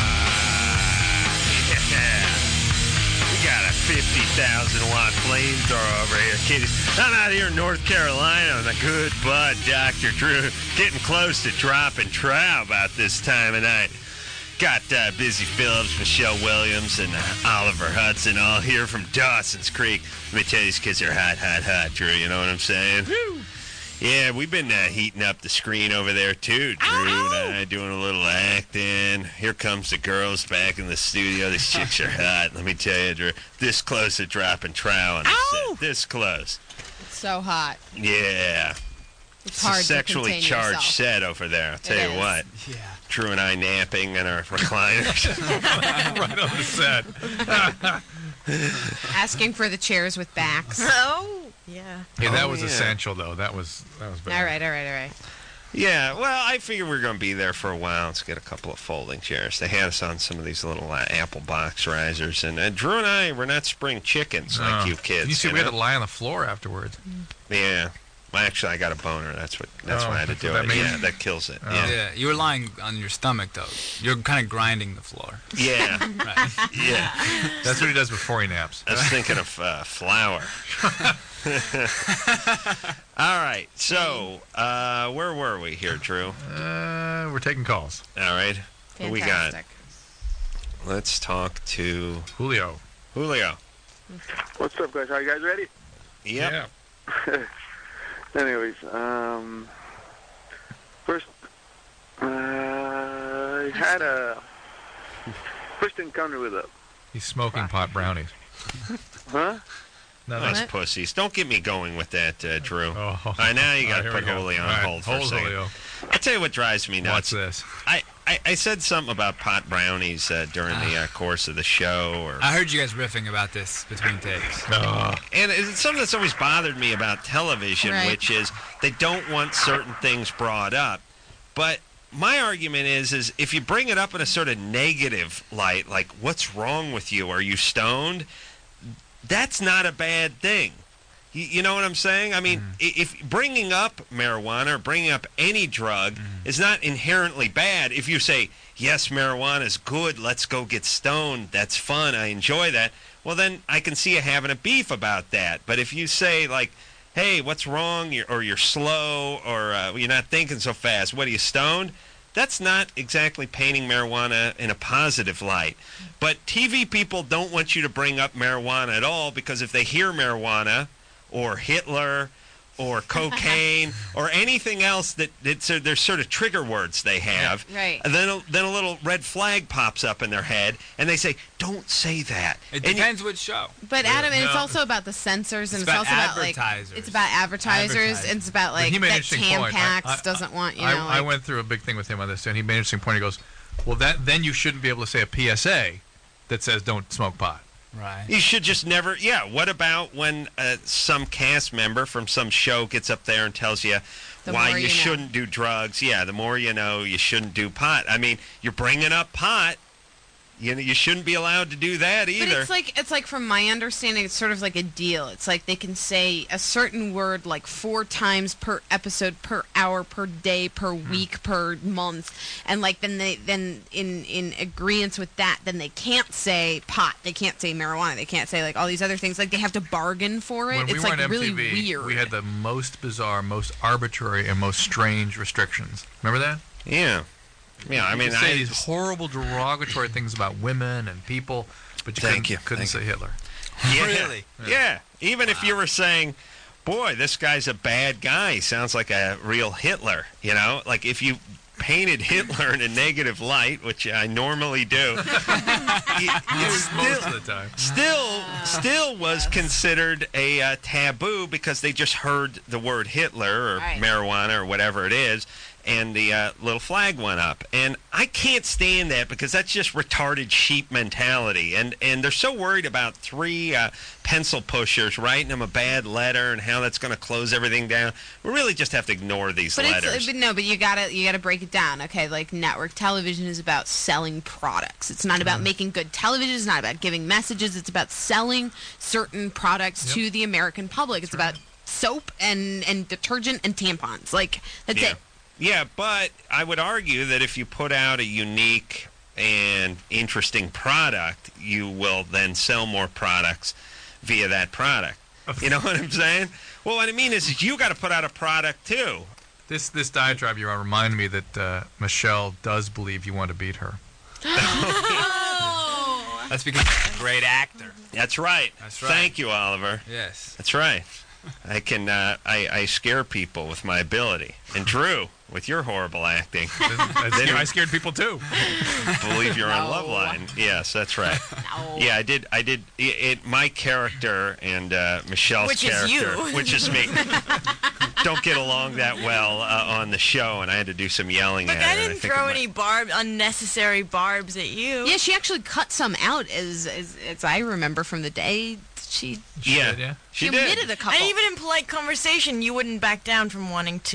Yeah. We got a fifty thousand watt flamethrower over here, kiddies. I'm out here in North Carolina on the good bud, Doctor Drew, getting close to dropping trout about this time of night. Got uh, Busy Phillips, Michelle Williams, and uh, Oliver Hudson all here from Dawson's Creek. Let me tell you, these kids are hot, hot, hot, Drew. You know what I'm saying? Woo. Yeah, we've been uh, heating up the screen over there, too. Drew and I doing a little acting. Here comes the girls back in the studio. These chicks are hot. Let me tell you, Drew, this close to dropping trout on the set. This close. It's so hot. Yeah. It's hard a sexually to contain charged yourself. set over there. I'll tell It you is. what. Yeah. Drew and I napping in our recliners. right on the set. Asking for the chairs with backs. Oh, yeah. Yeah, that Oh, was yeah. essential, though. That was that was bad. All right, all right, all right. Yeah, well, I figured we were going to be there for a while. Let's get a couple of folding chairs. They had us on some of these little uh, Apple box risers. And uh, Drew and I were not spring chickens like No. you kids. You see, you we had know? to lie on the floor afterwards. Yeah. Well, actually, I got a boner. That's what. That's Oh, why I had to that's do what it. that means? Yeah, that kills it. Yeah. Yeah. you were lying on your stomach though. You're kind of grinding the floor. Yeah. Right. Yeah. That's what he does before he naps. I was thinking of uh, flour. All right. So, uh, where were we here, Drew? Uh, we're taking calls. All right. Who we got? Fantastic. Let's talk to Julio. Julio. What's up, guys? Are you guys ready? Yep. Anyways, um, first, uh, I had a first encounter with a, He's smoking pot brownies. huh? No, Those that's pussies. Don't get me going with that, uh, Drew. Oh. All right, now you All got right, to here put we go. Julio on All right, hold for a hold second. Julio. I'll tell you what drives me nuts. Watch this. I, I, I said something about pot brownies uh, during the uh, course of the show. Or I heard you guys riffing about this between takes. No. And it's something that's always bothered me about television, Right. which is they don't want certain things brought up. But my argument is, is if you bring it up in a sort of negative light, like, what's wrong with you? Are you stoned? That's not a bad thing. You, you know what I'm saying? I mean, Mm-hmm. i if bringing up marijuana or bringing up any drug Mm-hmm. is not inherently bad, if you say, yes, marijuana is good, let's go get stoned, that's fun, I enjoy that, well, then I can see you having a beef about that. But if you say, like, hey, what's wrong, you're, or you're slow, or uh, you're not thinking so fast, what are you, stoned? That's not exactly painting marijuana in a positive light. But T V people don't want you to bring up marijuana at all, because if they hear marijuana or Hitler or cocaine or anything else that that's, uh, there's sort of trigger words they have, Right. and then a, then a little red flag pops up in their head, and they say, don't say that. It And you- depends which show. But Adam, and it's No. also about the censors, and It's it's, about also about like advertisers. it's about advertisers, Advertisers. and it's about But like he made an that interesting point. I- Tampax I- doesn't want you I, know. I like, went through a big thing with him on this, and he made an interesting point. He goes, well, that then you shouldn't be able to say a P S A that says don't smoke pot. Right. You should just never. Yeah. What about when uh, some cast member from some show gets up there and tells you The why more you, you know. shouldn't do drugs? Yeah. The more you know, you shouldn't do pot. I mean, you're bringing up pot. You know, you shouldn't be allowed to do that But either. it's like it's like from my understanding, it's sort of like a deal. It's like they can say a certain word like four times per episode, per hour, per day, per Hmm. week, per month, and like then they then in in agreement with that, then they can't say pot, they can't say marijuana, they can't say like all these other things. Like they have to bargain for it. When we it's were like on really M T V, weird. we had the most bizarre, most arbitrary, and most strange restrictions. Remember that? Yeah. Yeah, I You mean, could say I these just- horrible, derogatory things about women and people, but you Thank couldn't, you, couldn't thank say Hitler. Yeah. Really? Yeah. Even if you were saying, boy, this guy's a bad guy, he sounds like a real Hitler, you know? Like if you painted Hitler in a negative light, which I normally do, it, it's Most still, of the time. still, still was considered a uh, taboo because they just heard the word Hitler or Right. marijuana or whatever it is, and the uh, little flag went up. And I can't stand that because that's just retarded sheep mentality. And and they're so worried about three uh, pencil pushers writing them a bad letter and how that's going to close everything down. We really just have to ignore these But letters. it's but no, but you gotta you gotta break it down. Okay, like network television is about selling products. It's not about making good television. It's not about giving messages. It's about selling certain products Yep. to the American public. It's about soap and and detergent and tampons. Like that's yeah. it. Yeah, but I would argue that if you put out a unique and interesting product, you will then sell more products via that product. You know what I'm saying? Well, what I mean is, is you got to put out a product too. This this diatribe you're on reminded me that uh, Michelle does believe you want to beat her. That's because he's a great actor. That's right. That's right. Thank you, Oliver. Yes. That's right. I can uh, I, I scare people with my ability. And Drew, with your horrible acting, I, scared, I scared people too. believe you're on No. Loveline. Yes, that's right. No. Yeah, I did. I did. It, it my character and uh, Michelle's Which is character, you. which is me, don't get along that well uh, on the show, and I had to do some yelling Look, at her. I and didn't think throw it might- any barb, unnecessary barbs at you. Yeah, she actually cut some out, as as, as I remember from the day. She Yeah, did, yeah. she she did. omitted a couple. And even in polite conversation, you wouldn't back down from wanting to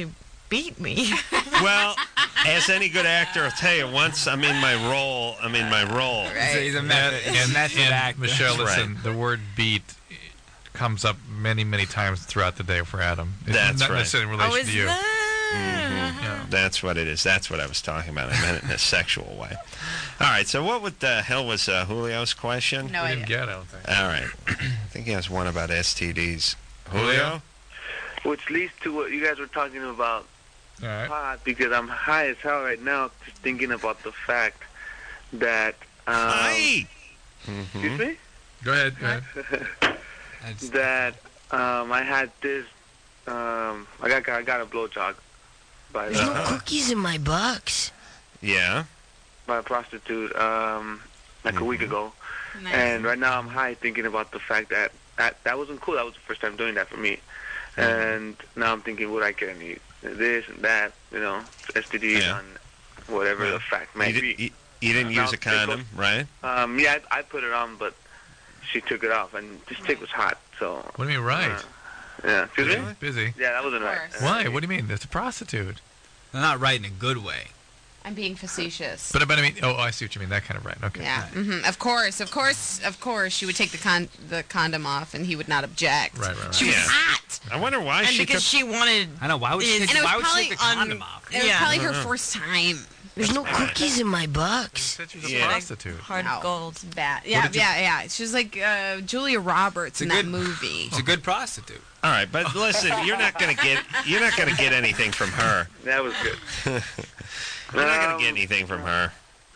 beat me. Well, as any good actor will tell you, once I'm in my role, I'm in my role. Right. He's a method, And, he's a and, method and actor. Michelle, That's listen, the word beat comes up many, many times throughout the day for Adam. It's That's not right. necessarily in Oh, relation is to you. that? Yeah. That's what it is. That's what I was talking about. I meant it in a sexual way. All right, so what what the hell was uh, Julio's question? No We idea. didn't get it, I don't think. All right. I think he has one about S T Ds. Julio? Which leads to what you guys were talking about All right. pot, because I'm high as hell right now just thinking about the fact that... Um, Hi! Excuse me? Go ahead. Go ahead. That's- that um, I had this... Um, I got I got a blowjob by There's no the, cookies in my box. Yeah? by a prostitute um, like a week ago, Nice. and right now I'm high thinking about the fact that that that wasn't cool. That was the first time doing that for me, and now I'm thinking, would I get any this and that? You know, S T Ds Yeah. on whatever the fact might You, be. di- you, you didn't Now, use a condom, right? Um, yeah, I, I put it on, but she took it off, and this chick was hot. So What do you mean, right? uh, yeah, excuse me. Busy. Yeah, that wasn't right. course. Why? What do you mean? It's a prostitute. They're not right in a good way. I'm being facetious. But, but I mean, oh, I see what you mean. That kind of right. Okay. Yeah, hmm of course, of course, of course, she would take the con- the condom off, and he would not object. Right, right, right. She was Yeah. hot, I wonder why And she because took... she wanted. I know. Why would she And take, it was why would she probably take the un- condom off? it was Yeah. probably I her don't know. first time. There's no cookies in my box. Said she's a Yeah. prostitute. Hard No. gold. It's bad. Yeah, did you- yeah, yeah. She was like uh, Julia Roberts It's a in that good- movie. It's a good prostitute. All right, but listen, you're not gonna get you're not gonna get anything from her. That was good. You're not gonna Um, get anything from her.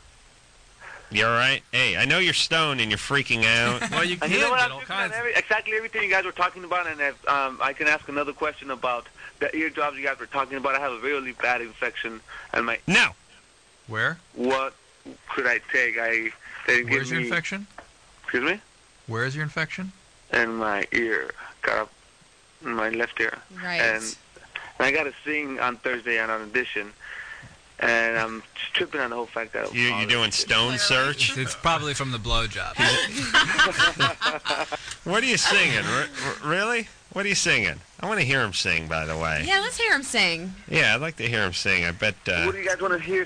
You all right? Hey, I know you're stoned and you're freaking out. Well, you And can you know what? get I'm all thinking kinds. on every, exactly everything you guys were talking about, and if, um, I can ask another question about the eardrops you guys were talking about. I have a really bad infection, and my No. Where? what could I take? I they didn't Where's give your me. infection? Excuse me. Where is your infection? In my ear, got up in my left ear, Right. and, and I got to sing on Thursday on an audition, and I'm just tripping on the whole fact that You you doing stone search? It's probably from the blowjob. What are you singing? R- r- really? What are you singing? I want to hear him sing. By the way. Yeah, let's hear him sing. Yeah, I'd like to hear him sing. I bet. Uh, What do you guys want to hear?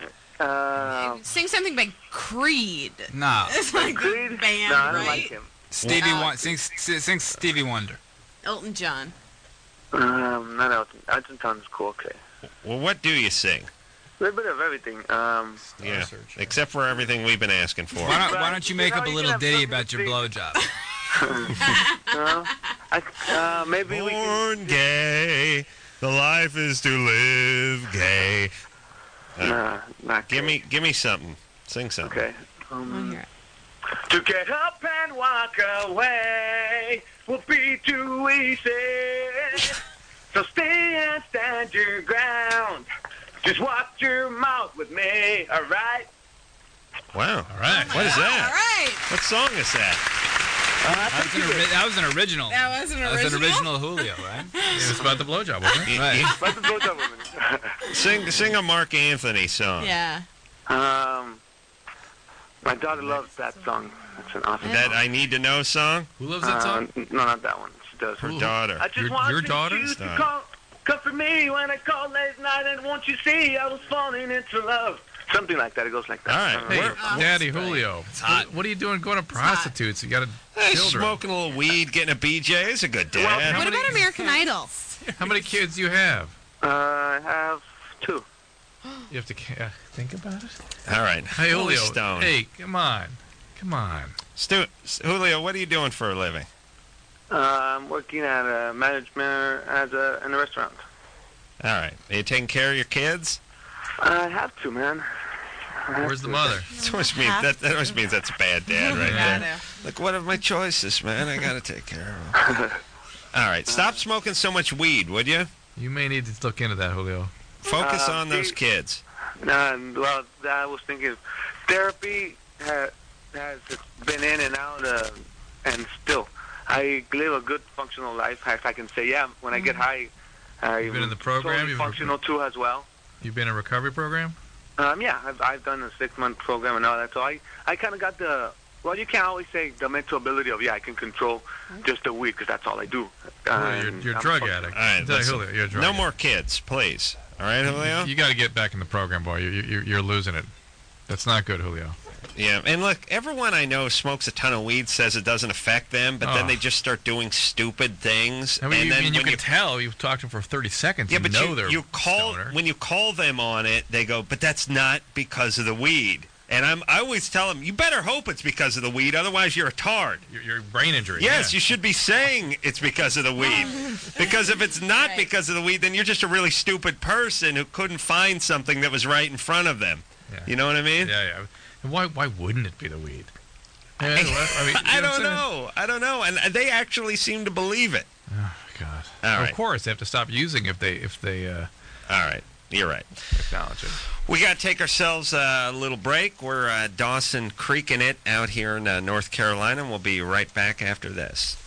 Uh, Sing something by Creed. No. It's like Creed? the band, No, I don't right? like him. Stevie Well, Wonder. Sing, sing, sing Stevie Wonder. Elton John. Um, not Elton. Elton John's cool. Okay. well, what do you sing? A little bit of everything. Um, Yeah, except for everything we've been asking for. Why don't, why don't you make You know, up a you little can have ditty something about to your sing. blowjob? no, I, uh, maybe we can. Born gay, the life is to live gay. Uh, Nah, not give gay. me, give me something. Sing something. Okay. Um, to get up and walk away will be too easy. So stay and stand your ground. Just watch your mouth with me, alright? Wow. All right. What is that? All right. What song is that? That was, an ori- that was an original. That was an That was an original? original Julio, right? It was about the blowjob, wasn't it? Right. What's the blowjob woman? Sing, sing a Mark Anthony song. Yeah. Um, my daughter loves that song. It's an awesome That song. I Need to Know song. Who loves that Uh, song? n- no, not that one. She does. Her daughter. I just Your- want your you daughter? to Stop. call, comfort me when I call late night, and won't you see I was falling into love. Something like that. It goes like that. All right. Uh, Hey, Where- Daddy Julio. hot. What are you doing going to prostitutes? You got a Hey, children. smoking a little weed, getting a B J is a good dad. What about American Idol? How many kids do you have? uh, I have two. You have to ca- uh, think about it. All right. Hey, Holy Julio. Stone. Hey, come on. Come on. Stu- Julio, what are you doing for a living? Uh, I'm working at a management as a in a restaurant. All right. Are you taking care of your kids? I have to, man. I have Where's the to. mother? That always means that, that always means that's a bad dad right Yeah, I there. know. Like, what are my choices, man? I gotta take care of them. All right. Stop smoking so much weed, would you? You may need to look into that, Julio. Focus Uh, on those see- kids. And well, I was thinking, therapy ha- has been in and out, uh, and still, I live a good functional life. If I can say, yeah, when I get high, I'm You've been in the program? totally You've- functional too as well. You've been in a recovery program? Um, yeah, I've, I've done a six-month program and all that, so I, I kind of got the well, you can't always say the mental ability of, yeah, I can control just the weed because that's all I do. Well, you're, And you're a I'm drug fucking- addict. All right, Tell you, listen, Julio, you're a drug no addict. more kids, please. All right, Julio? You got to get back in the program, boy. You, you, you're losing it. That's not good, Julio. Yeah, and look, everyone I know smokes a ton of weed, says it doesn't affect them, but then Oh. they just start doing stupid things. I mean, and you, then and you when can you tell. You've talked to them for thirty seconds. Yeah, you but know you, they're you call stoner. when you call them on it, they go, "But that's not because of the weed." And I'm I always tell them, "You better hope it's because of the weed, otherwise you're a tard." Your, your brain injury. Yes, yeah. you should be saying it's because of the weed. Because if it's not because of the weed, then you're just a really stupid person who couldn't find something that was right in front of them. Yeah. You know what I mean? Yeah, yeah. And why why wouldn't it be the weed? Yeah, I, well, I, mean, you I know what I'm don't saying? know. I don't know. And they actually seem to believe it. Oh God! All of right. course, they have to stop using if they if they uh, All right. You're right. acknowledge it. We got to take ourselves a little break. We're uh, Dawson Creeking it out here in uh, North Carolina, and we'll be right back after this.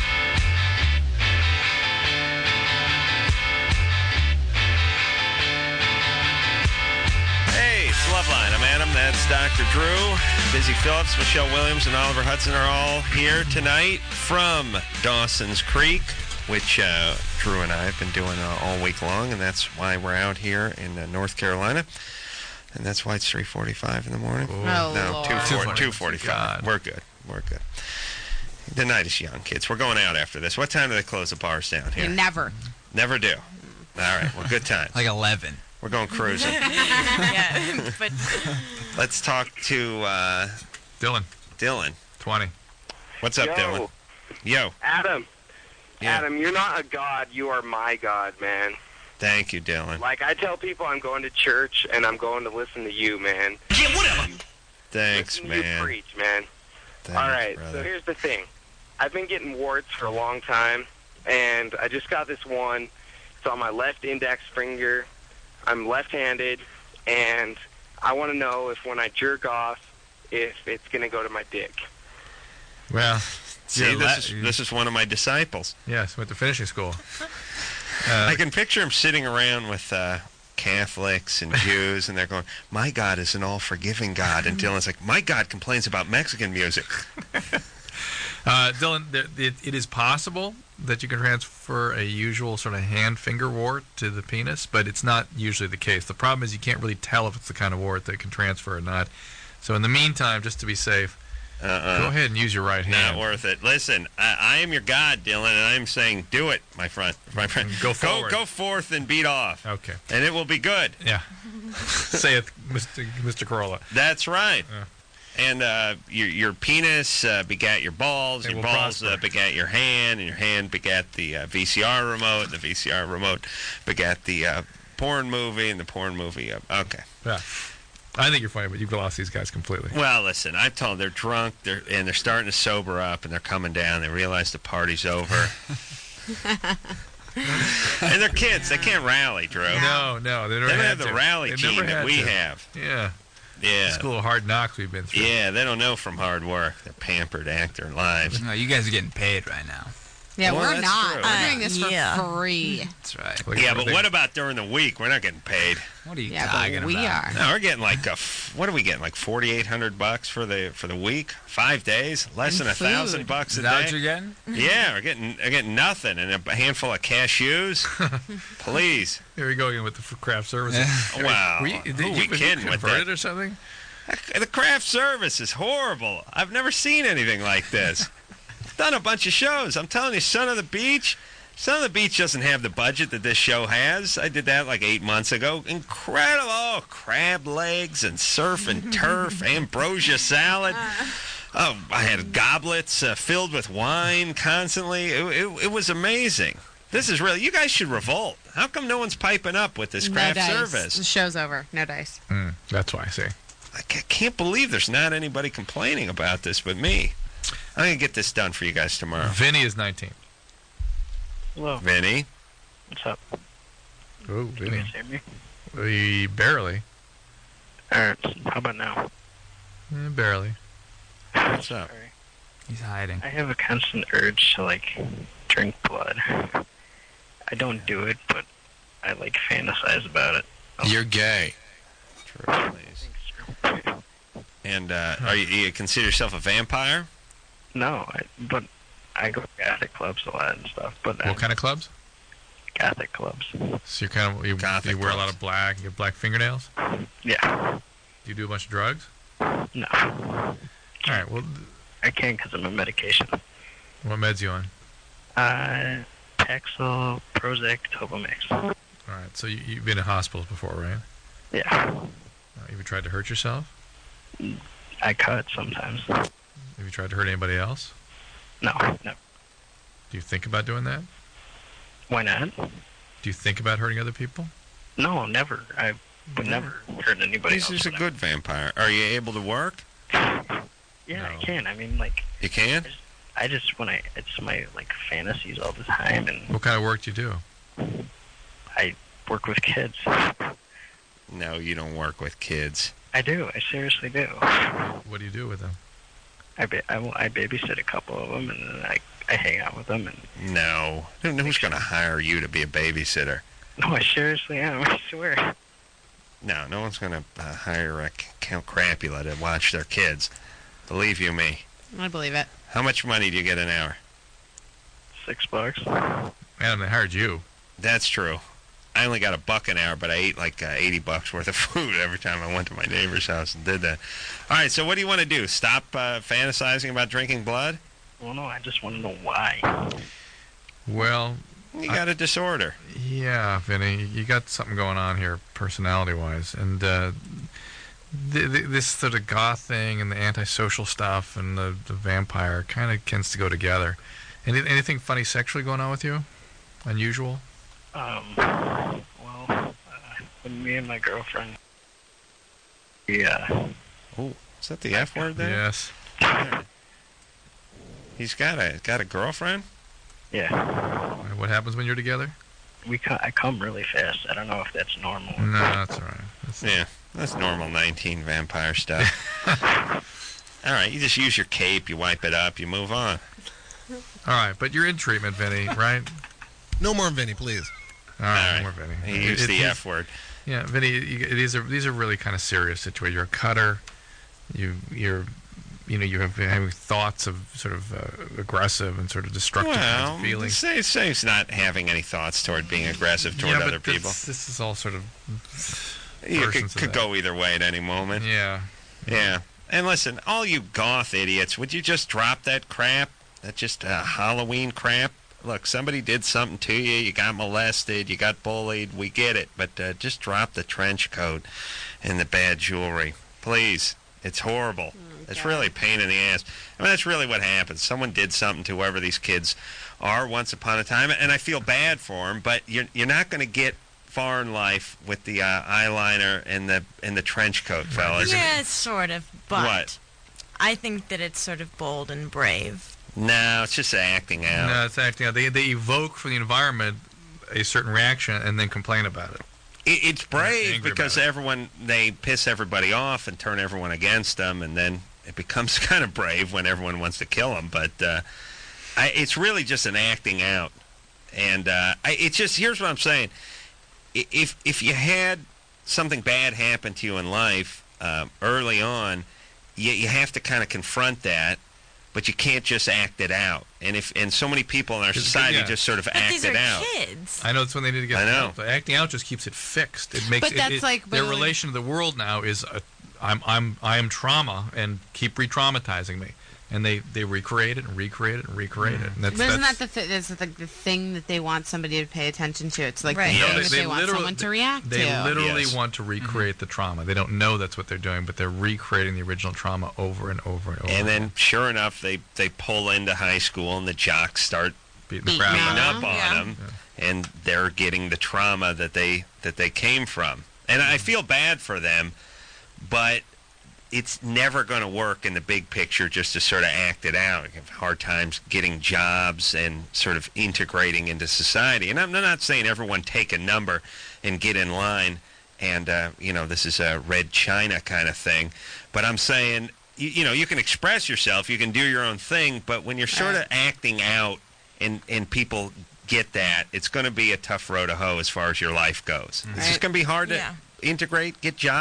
Hey, it's Loveline. I'm Adam. That's Doctor Drew. Busy Phillips, Michelle Williams, and Oliver Hudson are all here tonight from Dawson's Creek, which uh, Drew and I have been doing uh, all week long, and that's why we're out here in uh, North Carolina. And that's why it's three forty-five in the morning. Oh, no, Lord. two forty-five. We're good. We're good. The night is young, kids. We're going out after this. What time do they close the bars down here? Never. Never do. All right. Well, good time. Like eleven. We're going cruising. yeah, but Let's talk to uh, Dylan. Dylan. twenty. What's up, Yo. Dylan? Yo. Adam. Yeah. Adam, you're not a god. You are my god, man. Thank you, Dylan. Like, I tell people I'm going to church, and I'm going to listen to you, man. Yeah, whatever. Thanks, listen to you man. preach, man. Thanks, All right, brother. so here's the thing. I've been getting warts for a long time, and I just got this one. It's on my left index finger. I'm left-handed, and I want to know if when I jerk off, if it's going to go to my dick. Well, See, you're this la- is this is one of my disciples. Yes, went to finishing school. I can picture him sitting around with uh, Catholics and Jews, and they're going, "My God is an all-forgiving God," and Dylan's like, "My God complains about Mexican music." Uh, Dylan, th- it, it is possible that you can transfer a usual sort of hand-finger wart to the penis, but it's not usually the case. The problem is you can't really tell if it's the kind of wart that can transfer or not. So in the meantime, just to be safe, Uh-uh. go ahead and use your right hand. Not worth it. Listen, I, I am your God, Dylan, and I'm saying, do it, my friend. My friend, Go forward. Go, go forth and beat off. Okay. And it will be good. Yeah. Saith Mister Mister Corolla. That's right. Yeah. And uh, your your penis uh, begat your balls, They your will balls uh, prosper. begat your hand, and your hand begat the uh, V C R remote, and the V C R remote begat the uh, porn movie, and the porn movie. Uh, okay. Yeah. I think you're funny, but you've lost these guys completely. Well, listen, I've told them they're drunk, they're and they're starting to sober up, and they're coming down. They realize the party's over. And they're kids; they can't rally, Drew. No, no, they They never don't had have the to. rally They gene never that had we to. have. Yeah. Yeah. School of hard knocks we've been through. Yeah, they don't know from hard work. They're pampered, act their lives. No, you guys are getting paid right now. Yeah, Well, we're that's not. true. We're doing this for yeah. free. That's right. Like, Yeah, but they- what about during the week? We're not getting paid. What are you Yeah, talking but we about? are. No, we're getting like a f- what are we getting? Like forty eight hundred bucks for the for the week, five days, less And than a food. thousand bucks Is a that what day. you're getting? Yeah, we're getting we're getting nothing, and a handful of cashews. Please, Here we go again with the f- craft services. wow. Were you, Who did we you, were you kidding with converted that? or something? The craft service is horrible. I've never seen anything like this. I've done a bunch of shows. I'm telling you, Son of the Beach. Son of the Beach doesn't have the budget that this show has. I did that like eight months ago. Incredible. Oh, crab legs and surf and turf, ambrosia salad. Oh, I had goblets uh, filled with wine constantly. It, it, it was amazing. This is really, you guys should revolt. How come no one's piping up with this No craft dice. service? The show's over. No dice. Mm, that's why I say. I ca- can't believe there's not anybody complaining about this but me. I'm going to get this done for you guys tomorrow. Vinny is nineteen. Hello. Vinny? What's up? Oh, Can you Vinny. guys hear me? We barely. All right. How about now? Eh, barely. What's up? Sorry. He's hiding. I have a constant urge to like drink blood. I don't do it, but I like fantasize about it. You're gay. True, please. And uh, are you, you consider yourself a vampire? No, I, but I go to Catholic clubs a lot and stuff. But What kind of clubs? Catholic clubs. So you're kind of you, you wear a lot of black. You have black fingernails. Yeah. Do you do a bunch of drugs? No. All right. Well, I can't because I'm on medication. what meds you on? Uh, Paxil, Prozac, Tobamix. All right. So you, you've been in hospitals before, right? Yeah. Uh, have you tried to hurt yourself? I cut sometimes. Have you tried to hurt anybody else? No, no. Do you think about doing that? Why not? Do you think about hurting other people? No, never. I would never hurt anybody He's else. just a good vampire. Are you able to work? Yeah, I can. I mean, like, You can? I just, when I, it's my, like, fantasies all the time, and What kind of work do you do? I work with kids. No, you don't work with kids. I do. I seriously do. What do you do with them? I, ba- I, I babysit a couple of them, and then I, I hang out with them, and No. Who- Who's going to hire you to be a babysitter? no, I seriously am. I swear. No, no one's going to uh, hire a Count Crapula to watch their kids. Believe you me. I believe it. How much money do you get an hour? Six bucks. Man, they hired you. That's true. I only got a buck an hour, but I ate like uh, eighty bucks worth of food every time I went to my neighbor's house and did that. All right, so what do you want to do? Stop uh, fantasizing about drinking blood? Well, no, I just want to know why. Well, You got a disorder. yeah, Vinny, you got something going on here, personality-wise, and uh, th- th- this sort of goth thing and the antisocial stuff and the, the vampire kind of tends to go together. Any, anything funny sexually going on with you? Unusual? Um, well, uh, when me and my girlfriend, yeah. Oh, is that the F word there? Yes. He's got a got a girlfriend? Yeah. What happens when you're together? We co- I come really fast. I don't know if that's normal. No, that's all right. That's Yeah, that's normal nineteen vampire stuff. All right, you just use your cape, you wipe it up, you move on. All right, but you're in treatment, Vinny, right? No more Vinny, please. All right, All right. no more Vinny. He used It- the it- F word. Yeah, Vinny, you, these are these are really kind of serious situations. You're a cutter. You you're you know you have having thoughts of sort of uh, aggressive and sort of destructive kinds Well, of feelings. say, say he's not having any thoughts toward being aggressive toward yeah, but other this, people. This is all sort of You could, versions of could that. go either way at any moment. Yeah. Yeah. And listen, all you goth idiots, would you just drop that crap? That just uh, Halloween crap? Look, somebody did something to you. You got molested. You got bullied. We get it. But uh, just drop the trench coat and the bad jewelry. Please. It's horrible. It's really a pain in the ass. I mean, that's really what happens. Someone did something to whoever these kids are once upon a time, and I feel bad for them, but you're, you're not going to get far in life with the uh, eyeliner and the and the trench coat, fellas. Yeah, sort of, but What? I think that it's sort of bold and brave. No, it's just acting out. No, it's acting out. They they evoke from the environment a certain reaction and then complain about it. It, it's brave angry because about it. everyone, they piss everybody off and turn everyone against them, and then it becomes kind of brave when everyone wants to kill them. But uh, I, it's really just an acting out. And uh, I, it's just, here's what I'm saying. I- If, if you had something bad happen to you in life uh, early on, you, you have to kind of confront that. But you can't just act it out, and if and so many people in our society yeah. just sort of But act these it are out. kids. I know that's when they need to get I know. help. The acting out just keeps it fixed. It makes But it- that's it- like- their but- relation to the world now is uh, I'm I'm I am trauma and keep re-traumatizing me, and they, they recreate it and recreate it and recreate it. And that's, But isn't that's, that the th- that's like the thing that they want somebody to pay attention to? It's like Right. the No, thing they- that they they, want literally- someone to react They to. literally Yes. want to recreate the trauma. They don't know that's what they're doing, but they're recreating the original trauma over and over and over. And then, sure enough, they, they pull into high school, and the jocks start beating the Beating crap beating out them. of up on Yeah. them, and they're getting the trauma that they that they came from. And I feel bad for them, but it's never going to work in the big picture just to sort of act it out. You have hard times getting jobs and sort of integrating into society. And I'm not saying everyone take a number and get in line and, uh, you know, this is a Red China kind of thing. But I'm saying, you, you know, you can express yourself, you can do your own thing, but when you're sort of acting out and, and people get that, it's going to be a tough road to hoe as far as your life goes. It's just Right. going to be hard to Yeah. integrate, get jobs,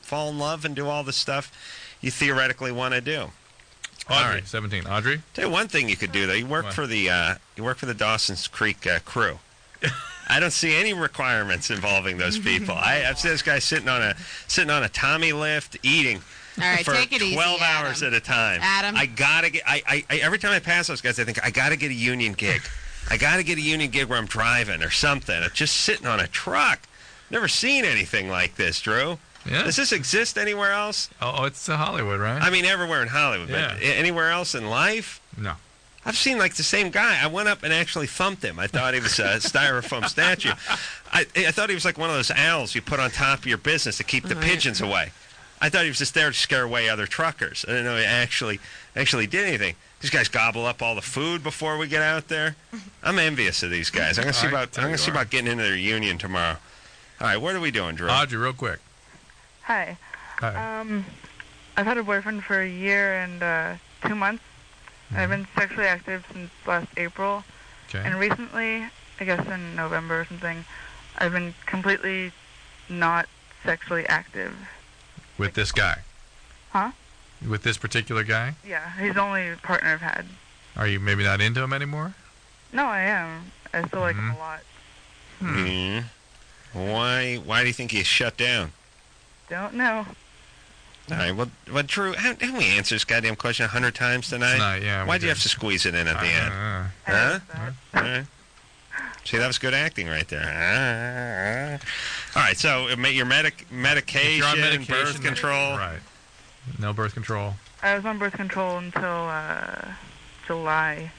fall in love and do all the stuff you theoretically want to do. Audrey, All right. seventeen. Audrey? Tell you one thing you could do, though. You work What? for the uh, you work for the Dawson's Creek uh, crew. I don't see any requirements involving those people. I, I've seen this guy sitting on a sitting on a Tommy lift eating All right, for take it easy, twelve hours Adam. at a time. Adam. I gotta get. I, I, I every time I pass those guys, I think I gotta get a union gig. I gotta get a union gig where I'm driving or something. I'm just sitting on a truck. Never seen anything like this, Drew. Yeah. Does this exist anywhere else? Oh, oh it's uh, Hollywood, right? I mean, everywhere in Hollywood, Yeah. but a- anywhere else in life? No. I've seen like the same guy. I went up and actually thumped him. I thought he was a styrofoam statue. I, I thought he was like one of those owls you put on top of your business to keep the Right. pigeons away. I thought he was just there to scare away other truckers. I didn't know he actually actually did anything. These guys gobble up all the food before we get out there. I'm envious of these guys. I'm gonna see I about tell I'm gonna you see are. about getting into their union tomorrow. All right, what are we doing, Drew? Audrey, real quick. Hi. Hi. Um, I've had a boyfriend for a year and uh, two months. I've been sexually active since last April. Okay. And recently, I guess in November or something, I've been completely not sexually active. With this guy? Huh? With this particular guy? Yeah, he's the only partner I've had. Are you maybe not into him anymore? No, I am. I still like him a lot. Hmm. Why why do you think he shut down? Don't know. All right, well, well Drew, haven't haven't we answered this goddamn question a hundred times tonight? Tonight, yeah, we Why'd you did. have to squeeze it in at the Uh, end? uh, Huh? All right. See, that was good acting right there. All right, so uh, ma- your medic If medication, you're on medication, birth control. Right. No birth control. I was on birth control until uh, July.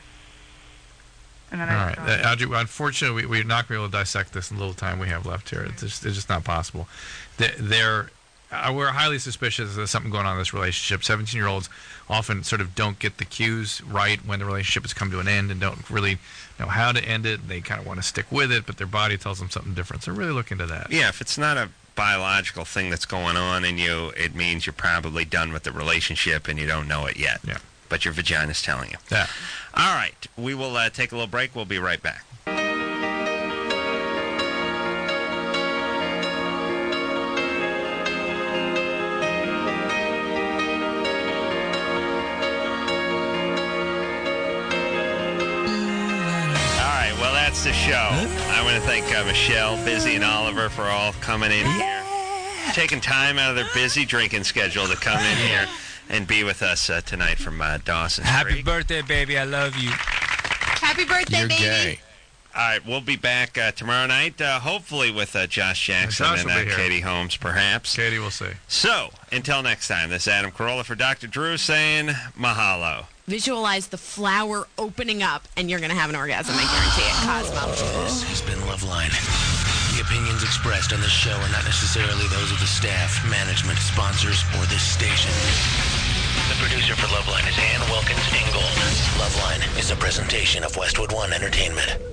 And then All I right. stopped. Uh, Audrey, unfortunately, we, we're not going to be able to dissect this in the little time we have left here. It's just, it's just not possible. They- They're, uh, we're highly suspicious that there's something going on in this relationship. seventeen-year-olds often sort of don't get the cues right when the relationship has come to an end and don't really know how to end it. They kind of want to stick with it, but their body tells them something different. So really look into that. Yeah, if it's not a biological thing that's going on in you, it means you're probably done with the relationship and you don't know it yet. Yeah. But your vagina's telling you. Yeah. All right, we will uh, take a little break. We'll be right back. All right, well, that's the show. I want to thank uh, Michelle, Busy, and Oliver for all coming in here. Taking time out of their busy drinking schedule to come in here and be with us uh, tonight from uh, Dawson's Happy Creek. birthday, baby. I love you. Happy birthday, baby. All right, we'll be back uh, tomorrow night, uh, hopefully with uh, Josh Jackson Josh and will uh, be here. Katie Holmes, perhaps. Katie, we'll see. So, until next time, this is Adam Carolla for Doctor Drew saying mahalo. Visualize the flower opening up, and you're going to have an orgasm. I guarantee it. Cosmo. This has been Loveline. The opinions expressed on this show are not necessarily those of the staff, management, sponsors, or this station. The producer for Loveline is Ann Wilkins Ingold. Loveline is a presentation of Westwood One Entertainment.